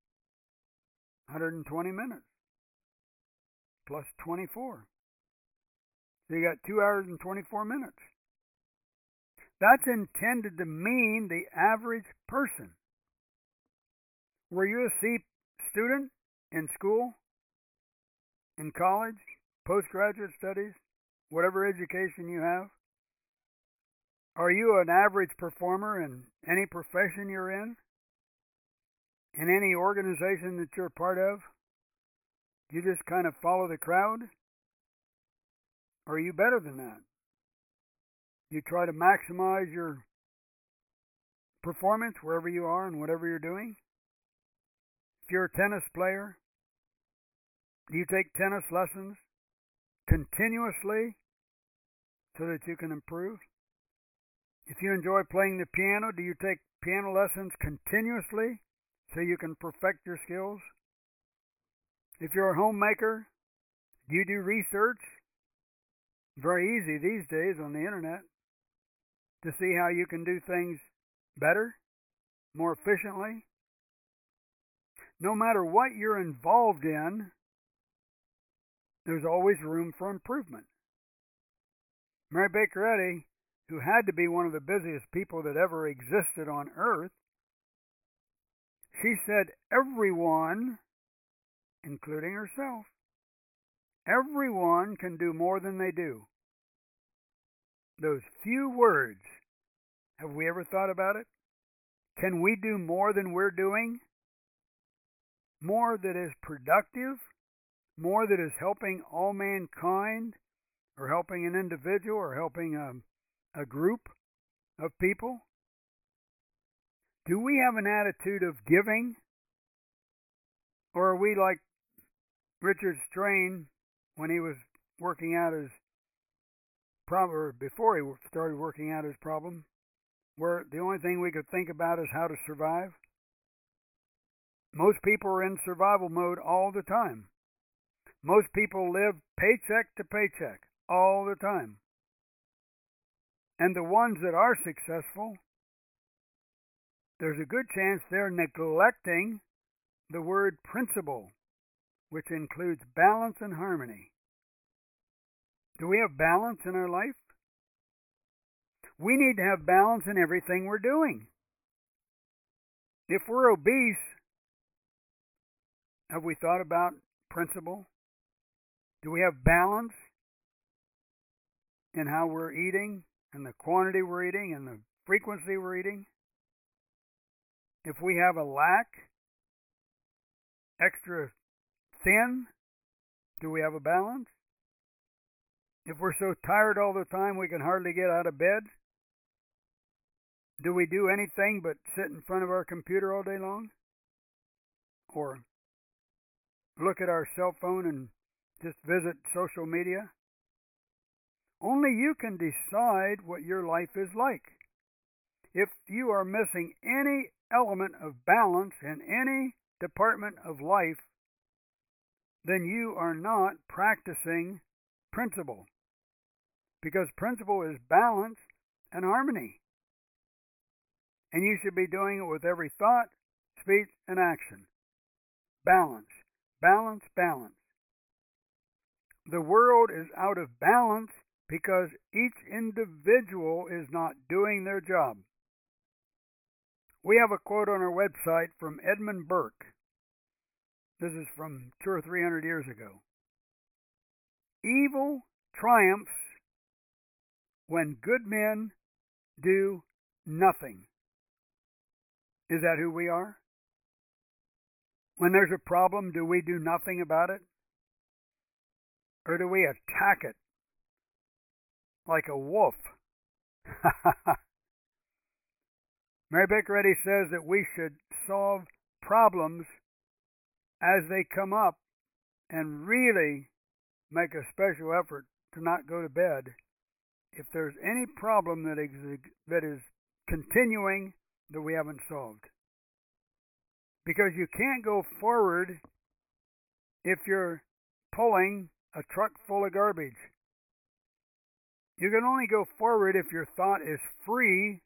120 minutes. Plus 24. So you got 2 hours and 24 minutes. That's intended to mean the average person. Were you a C student in school, in college, postgraduate studies, whatever education you have? Are you an average performer in any profession you're in any organization that you're part of? You just kind of follow the crowd? Or are you better than that? You try to maximize your performance wherever you are and whatever you're doing? If you're a tennis player, do you take tennis lessons continuously so that you can improve? If you enjoy playing the piano, do you take piano lessons continuously so you can perfect your skills? If you're a homemaker, do you do research? Very easy these days on the internet to see how you can do things better, more efficiently. No matter what you're involved in, there's always room for improvement. Mary Baker Eddy, who had to be one of the busiest people that ever existed on earth, she said everyone, including herself, everyone can do more than they do. Those few words, have we ever thought about it? Can we do more than we're doing? More that is productive? More that is helping all mankind? Or helping an individual? Or helping a group of people? Do we have an attitude of giving? Or are we like Richard Strain when he was working out his problem, or before he started working out his problem, where the only thing we could think about is how to survive? Most people are in survival mode all the time. Most people live paycheck to paycheck all the time. And the ones that are successful, there's a good chance they're neglecting the word principle, which includes balance and harmony. Do we have balance in our life? We need to have balance in everything we're doing. If we're obese, have we thought about principle? Do we have balance in how we're eating, and the quantity we're eating, and the frequency we're eating? If we have a lack, extra thin, do we have a balance? If we're so tired all the time we can hardly get out of bed, do we do anything but sit in front of our computer all day long? Or look at our cell phone and just visit social media? Only you can decide what your life is like. If you are missing any element of balance in any department of life, then you are not practicing principle. Because principle is balance and harmony. And you should be doing it with every thought, speech, and action. Balance, balance, balance. The world is out of balance because each individual is not doing their job. We have a quote on our website from Edmund Burke. This is from 200 or 300 years ago. Evil triumphs when good men do nothing. Is that who we are? When there's a problem, do we do nothing about it? Or do we attack it like a wolf? Mary Baker Eddy says that we should solve problems as they come up and really make a special effort to not go to bed if there's any problem that is continuing that we haven't solved. Because you can't go forward if you're pulling a truck full of garbage. You can only go forward if your thought is free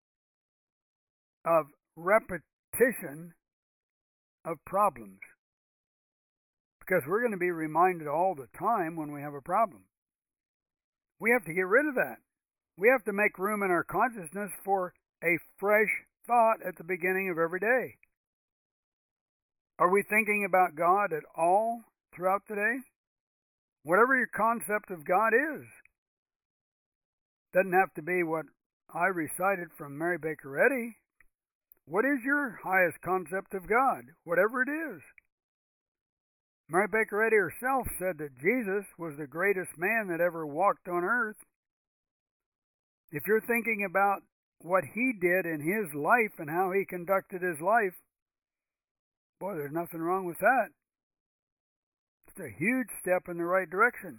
of repetition of problems. Because we're going to be reminded all the time when we have a problem. We have to get rid of that. We have to make room in our consciousness for a fresh thought at the beginning of every day. Are we thinking about God at all throughout the day? Whatever your concept of God is. Doesn't have to be what I recited from Mary Baker Eddy. What is your highest concept of God? Whatever it is. Mary Baker Eddy herself said that Jesus was the greatest man that ever walked on earth. If you're thinking about what he did in his life and how he conducted his life, boy, there's nothing wrong with that. It's a huge step in the right direction.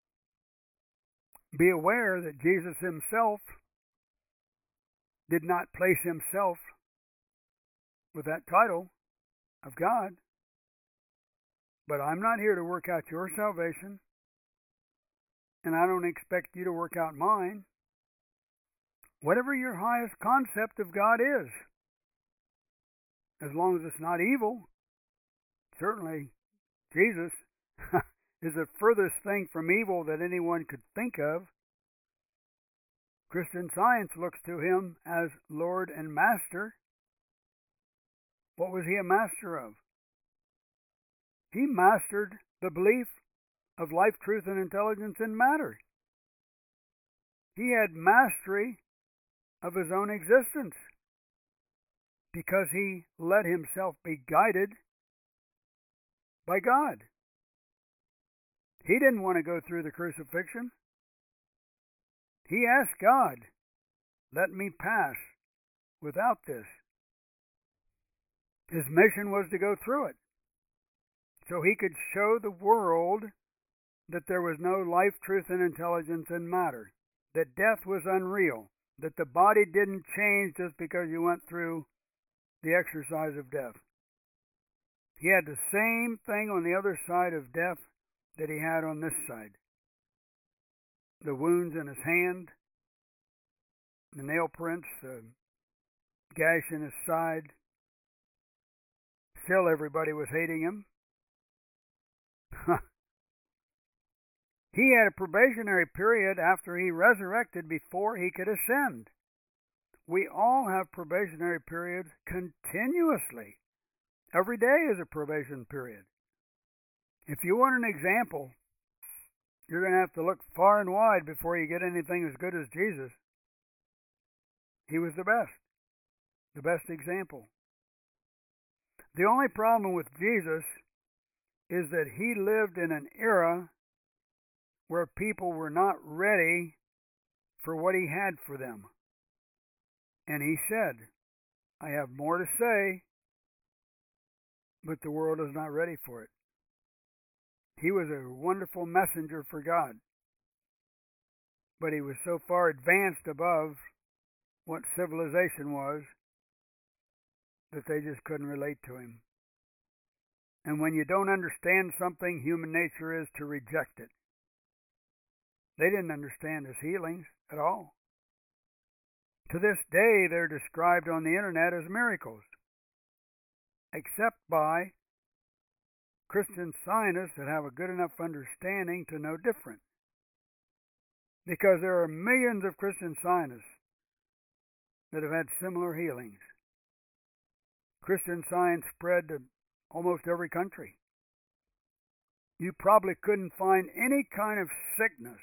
Be aware that Jesus himself did not place himself with that title of God. But I'm not here to work out your salvation, and I don't expect you to work out mine. Whatever your highest concept of God is, as long as it's not evil, certainly Jesus is the furthest thing from evil that anyone could think of. Christian Science looks to him as Lord and Master. What was he a master of? He mastered the belief of life, truth, and intelligence in matter. He had mastery of his own existence because he let himself be guided by God. He didn't want to go through the crucifixion. He asked God, let me pass without this. His mission was to go through it, so he could show the world that there was no life, truth, and intelligence in matter, that death was unreal, that the body didn't change just because you went through the exercise of death. He had the same thing on the other side of death that he had on this side. The wounds in his hand, the nail prints, the gash in his side. Still everybody was hating him. He had a probationary period after he resurrected before he could ascend. We all have probationary periods continuously. Every day is a probation period. If you want an example, you're going to have to look far and wide before you get anything as good as Jesus. He was the best example. The only problem with Jesus is that he lived in an era where people were not ready for what he had for them. And he said, I have more to say, but the world is not ready for it. He was a wonderful messenger for God, but he was so far advanced above what civilization was that they just couldn't relate to him. And when you don't understand something, human nature is to reject it. They didn't understand his healings at all. To this day, they're described on the internet as miracles, except by Christian scientists that have a good enough understanding to know different. Because there are millions of Christian scientists that have had similar healings. Christian Science spread to almost every country. You probably couldn't find any kind of sickness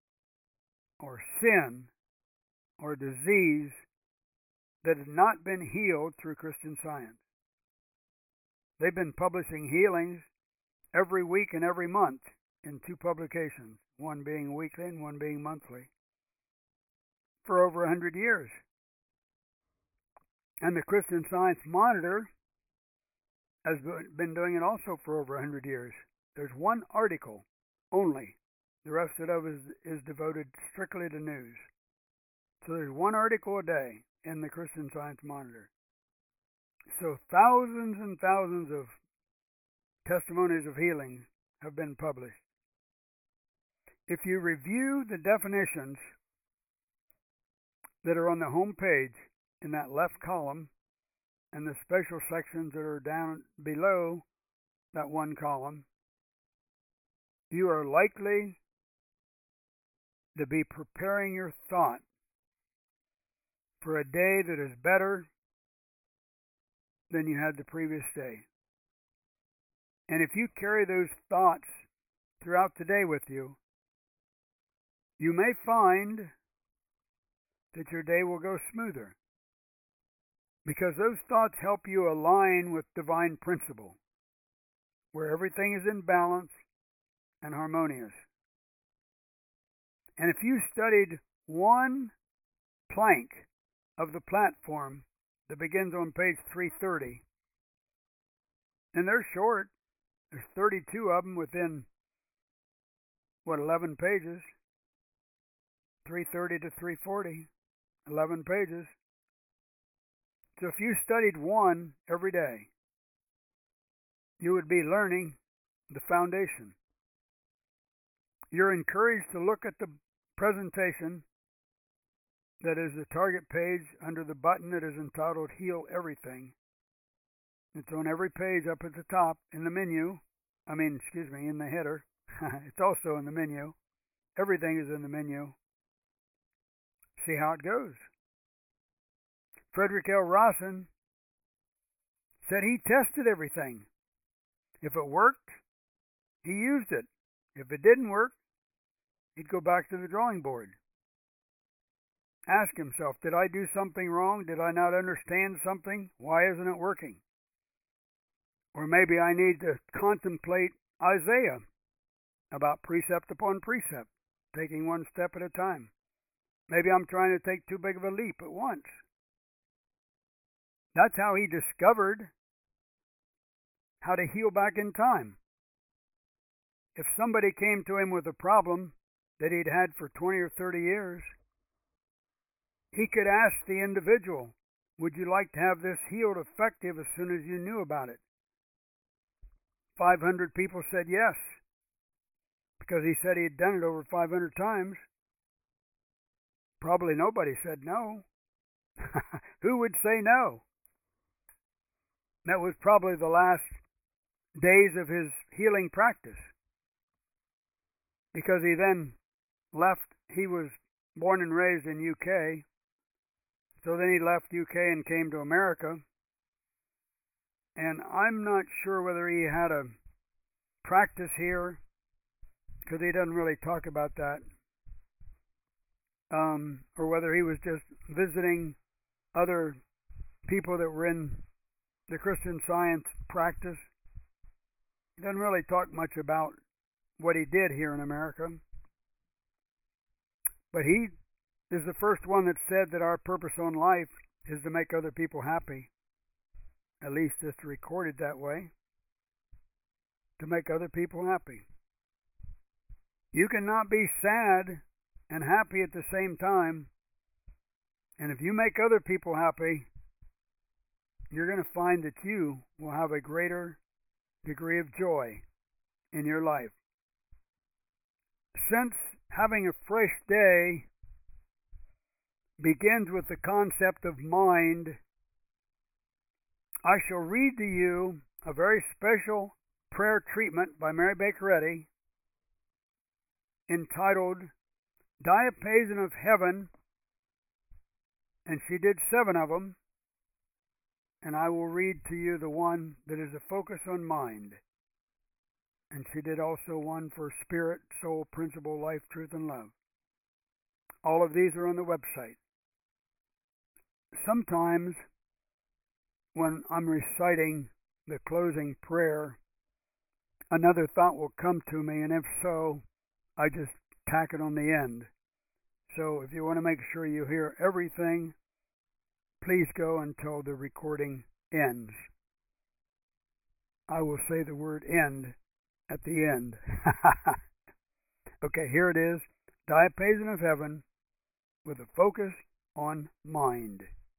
or sin or disease that had not been healed through Christian Science. They've been publishing healings every week and every month in 2 publications, one being weekly and one being monthly, for over 100 years. And the Christian Science Monitor has been doing it also for over 100 years. There's one article only. The rest of it is devoted strictly to news. So there's one article a day in the Christian Science Monitor. So thousands and thousands of testimonies of healing have been published. If you review the definitions that are on the home page in that left column and the special sections that are down below that one column, you are likely to be preparing your thought for a day that is better than you had the previous day. And if you carry those thoughts throughout the day with you, you may find that your day will go smoother, because those thoughts help you align with divine principle, where everything is in balance and harmonious. And if you studied one plank of the platform that begins on page 330, and they're short, there's 32 of them within, 11 pages, 330 to 340, 11 pages. So if you studied one every day, you would be learning the foundation. You're encouraged to look at the presentation that is the target page under the button that is entitled Heal Everything. It's on every page up at the top in the menu. In the header. It's also in the menu. Everything is in the menu. See how it goes. Frederick L. Rawson said he tested everything. If it worked, he used it. If it didn't work, he'd go back to the drawing board. Ask himself, did I do something wrong? Did I not understand something? Why isn't it working? Or maybe I need to contemplate Isaiah about precept upon precept, taking one step at a time. Maybe I'm trying to take too big of a leap at once. That's how he discovered how to heal back in time. If somebody came to him with a problem that he'd had for 20 or 30 years, he could ask the individual, would you like to have this healed effective as soon as you knew about it? 500 people said yes, because he said he had done it over 500 times. Probably nobody said no. Who would say no? That was probably the last days of his healing practice. because he then left. He was born and raised in UK, so then he left UK and came to America. And I'm not sure whether he had a practice here, because he doesn't really talk about that, or whether he was just visiting other people that were in the Christian Science practice. He doesn't really talk much about what he did here in America. But he is the first one that said that our purpose on life is to make other people happy. At least it's recorded that way. To make other people happy. You cannot be sad and happy at the same time. And if you make other people happy, you're going to find that you will have a greater degree of joy in your life. Since having a fresh day begins with the concept of mind, I shall read to you a very special prayer treatment by Mary Baker Eddy entitled Diapason of Heaven, and she did 7 of them, and I will read to you the one that is a focus on mind. And she did also one for spirit, soul, principle, life, truth, and love. All of these are on the website. Sometimes when I'm reciting the closing prayer, another thought will come to me, and if so, I just tack it on the end. So if you want to make sure you hear everything, please go until the recording ends. I will say the word end at the end. Okay, here it is. Diapason of Heaven with a focus on mind.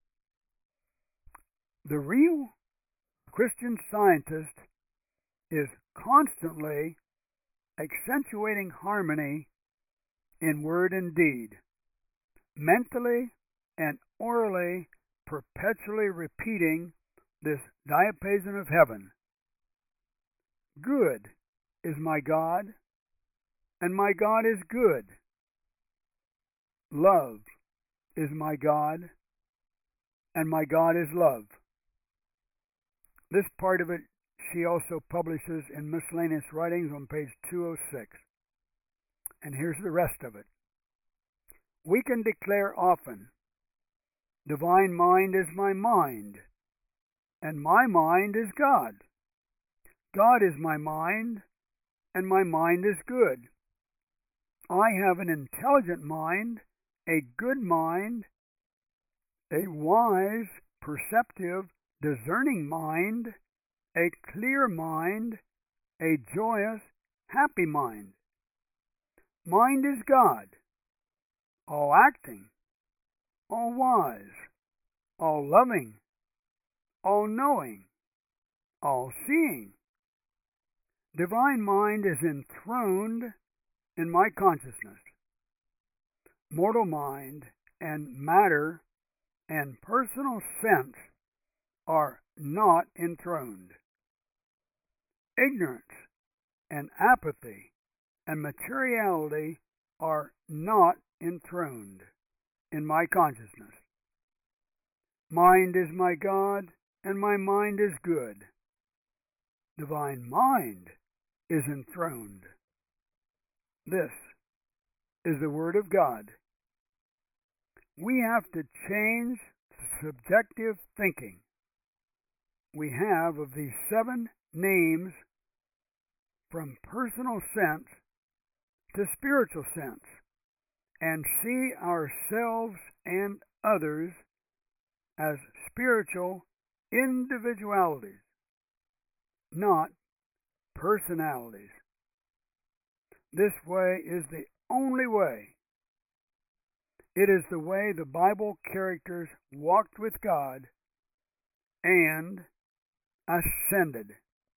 The real Christian Scientist is constantly accentuating harmony in word and deed, mentally and orally perpetually repeating this diapason of heaven. Good is my God, and my God is good. Love is my God, and my God is love. This part of it she also publishes in Miscellaneous Writings on page 206. And here's the rest of it. We can declare often, divine mind is my mind, and my mind is God. God is my mind, and my mind is good. I have an intelligent mind, a good mind, a wise, perceptive, discerning mind, a clear mind, a joyous, happy mind. Mind is God, all acting, all wise, all loving, all knowing, all seeing. Divine mind is enthroned in my consciousness. Mortal mind and matter and personal sense are not enthroned. Ignorance and apathy and materiality are not enthroned in my consciousness. Mind is my God, and my mind is good. Divine mind is enthroned. This is the Word of God. We have to change subjective thinking we have of these 7 names from personal sense to spiritual sense, and see ourselves and others as spiritual individualities, not personalities. This way is the only way. It is the way the Bible characters walked with God and ascended.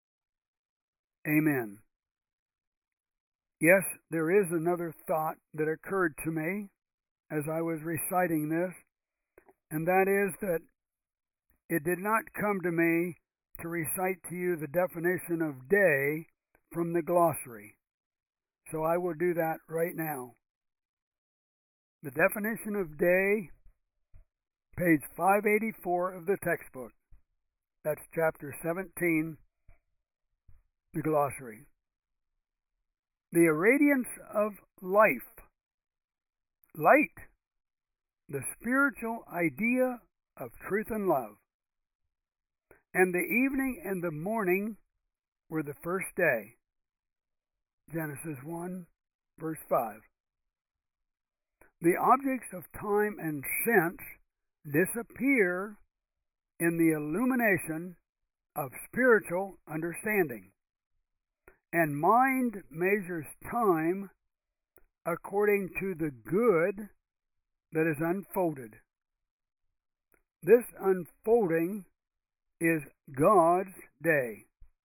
Amen. Yes, there is another thought that occurred to me as I was reciting this, and that is that it did not come to me to recite to you the definition of day from the glossary. so I will do that right now. The definition of day, page 584 of the textbook. That's chapter 17, the glossary. The irradiance of life, light, the spiritual idea of truth and love. And the evening and the morning were the first day. Genesis 1, verse 5. The objects of time and sense disappear in the illumination of spiritual understanding, and mind measures time according to the good that is unfolded. This unfolding is God's day,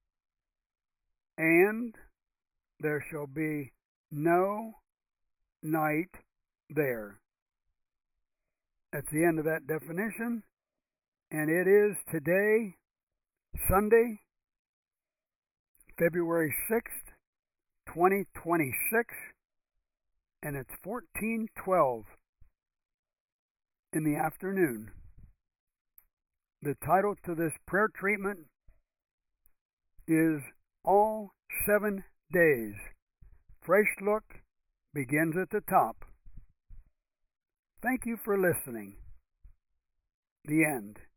and there shall be no night there. That's the end of that definition, and it is today, Sunday, February 6th, 2026, and it's 14:12 in the afternoon. The title to this prayer treatment is All 7 Days. Fresh Look begins at the top. Thank you for listening. The end.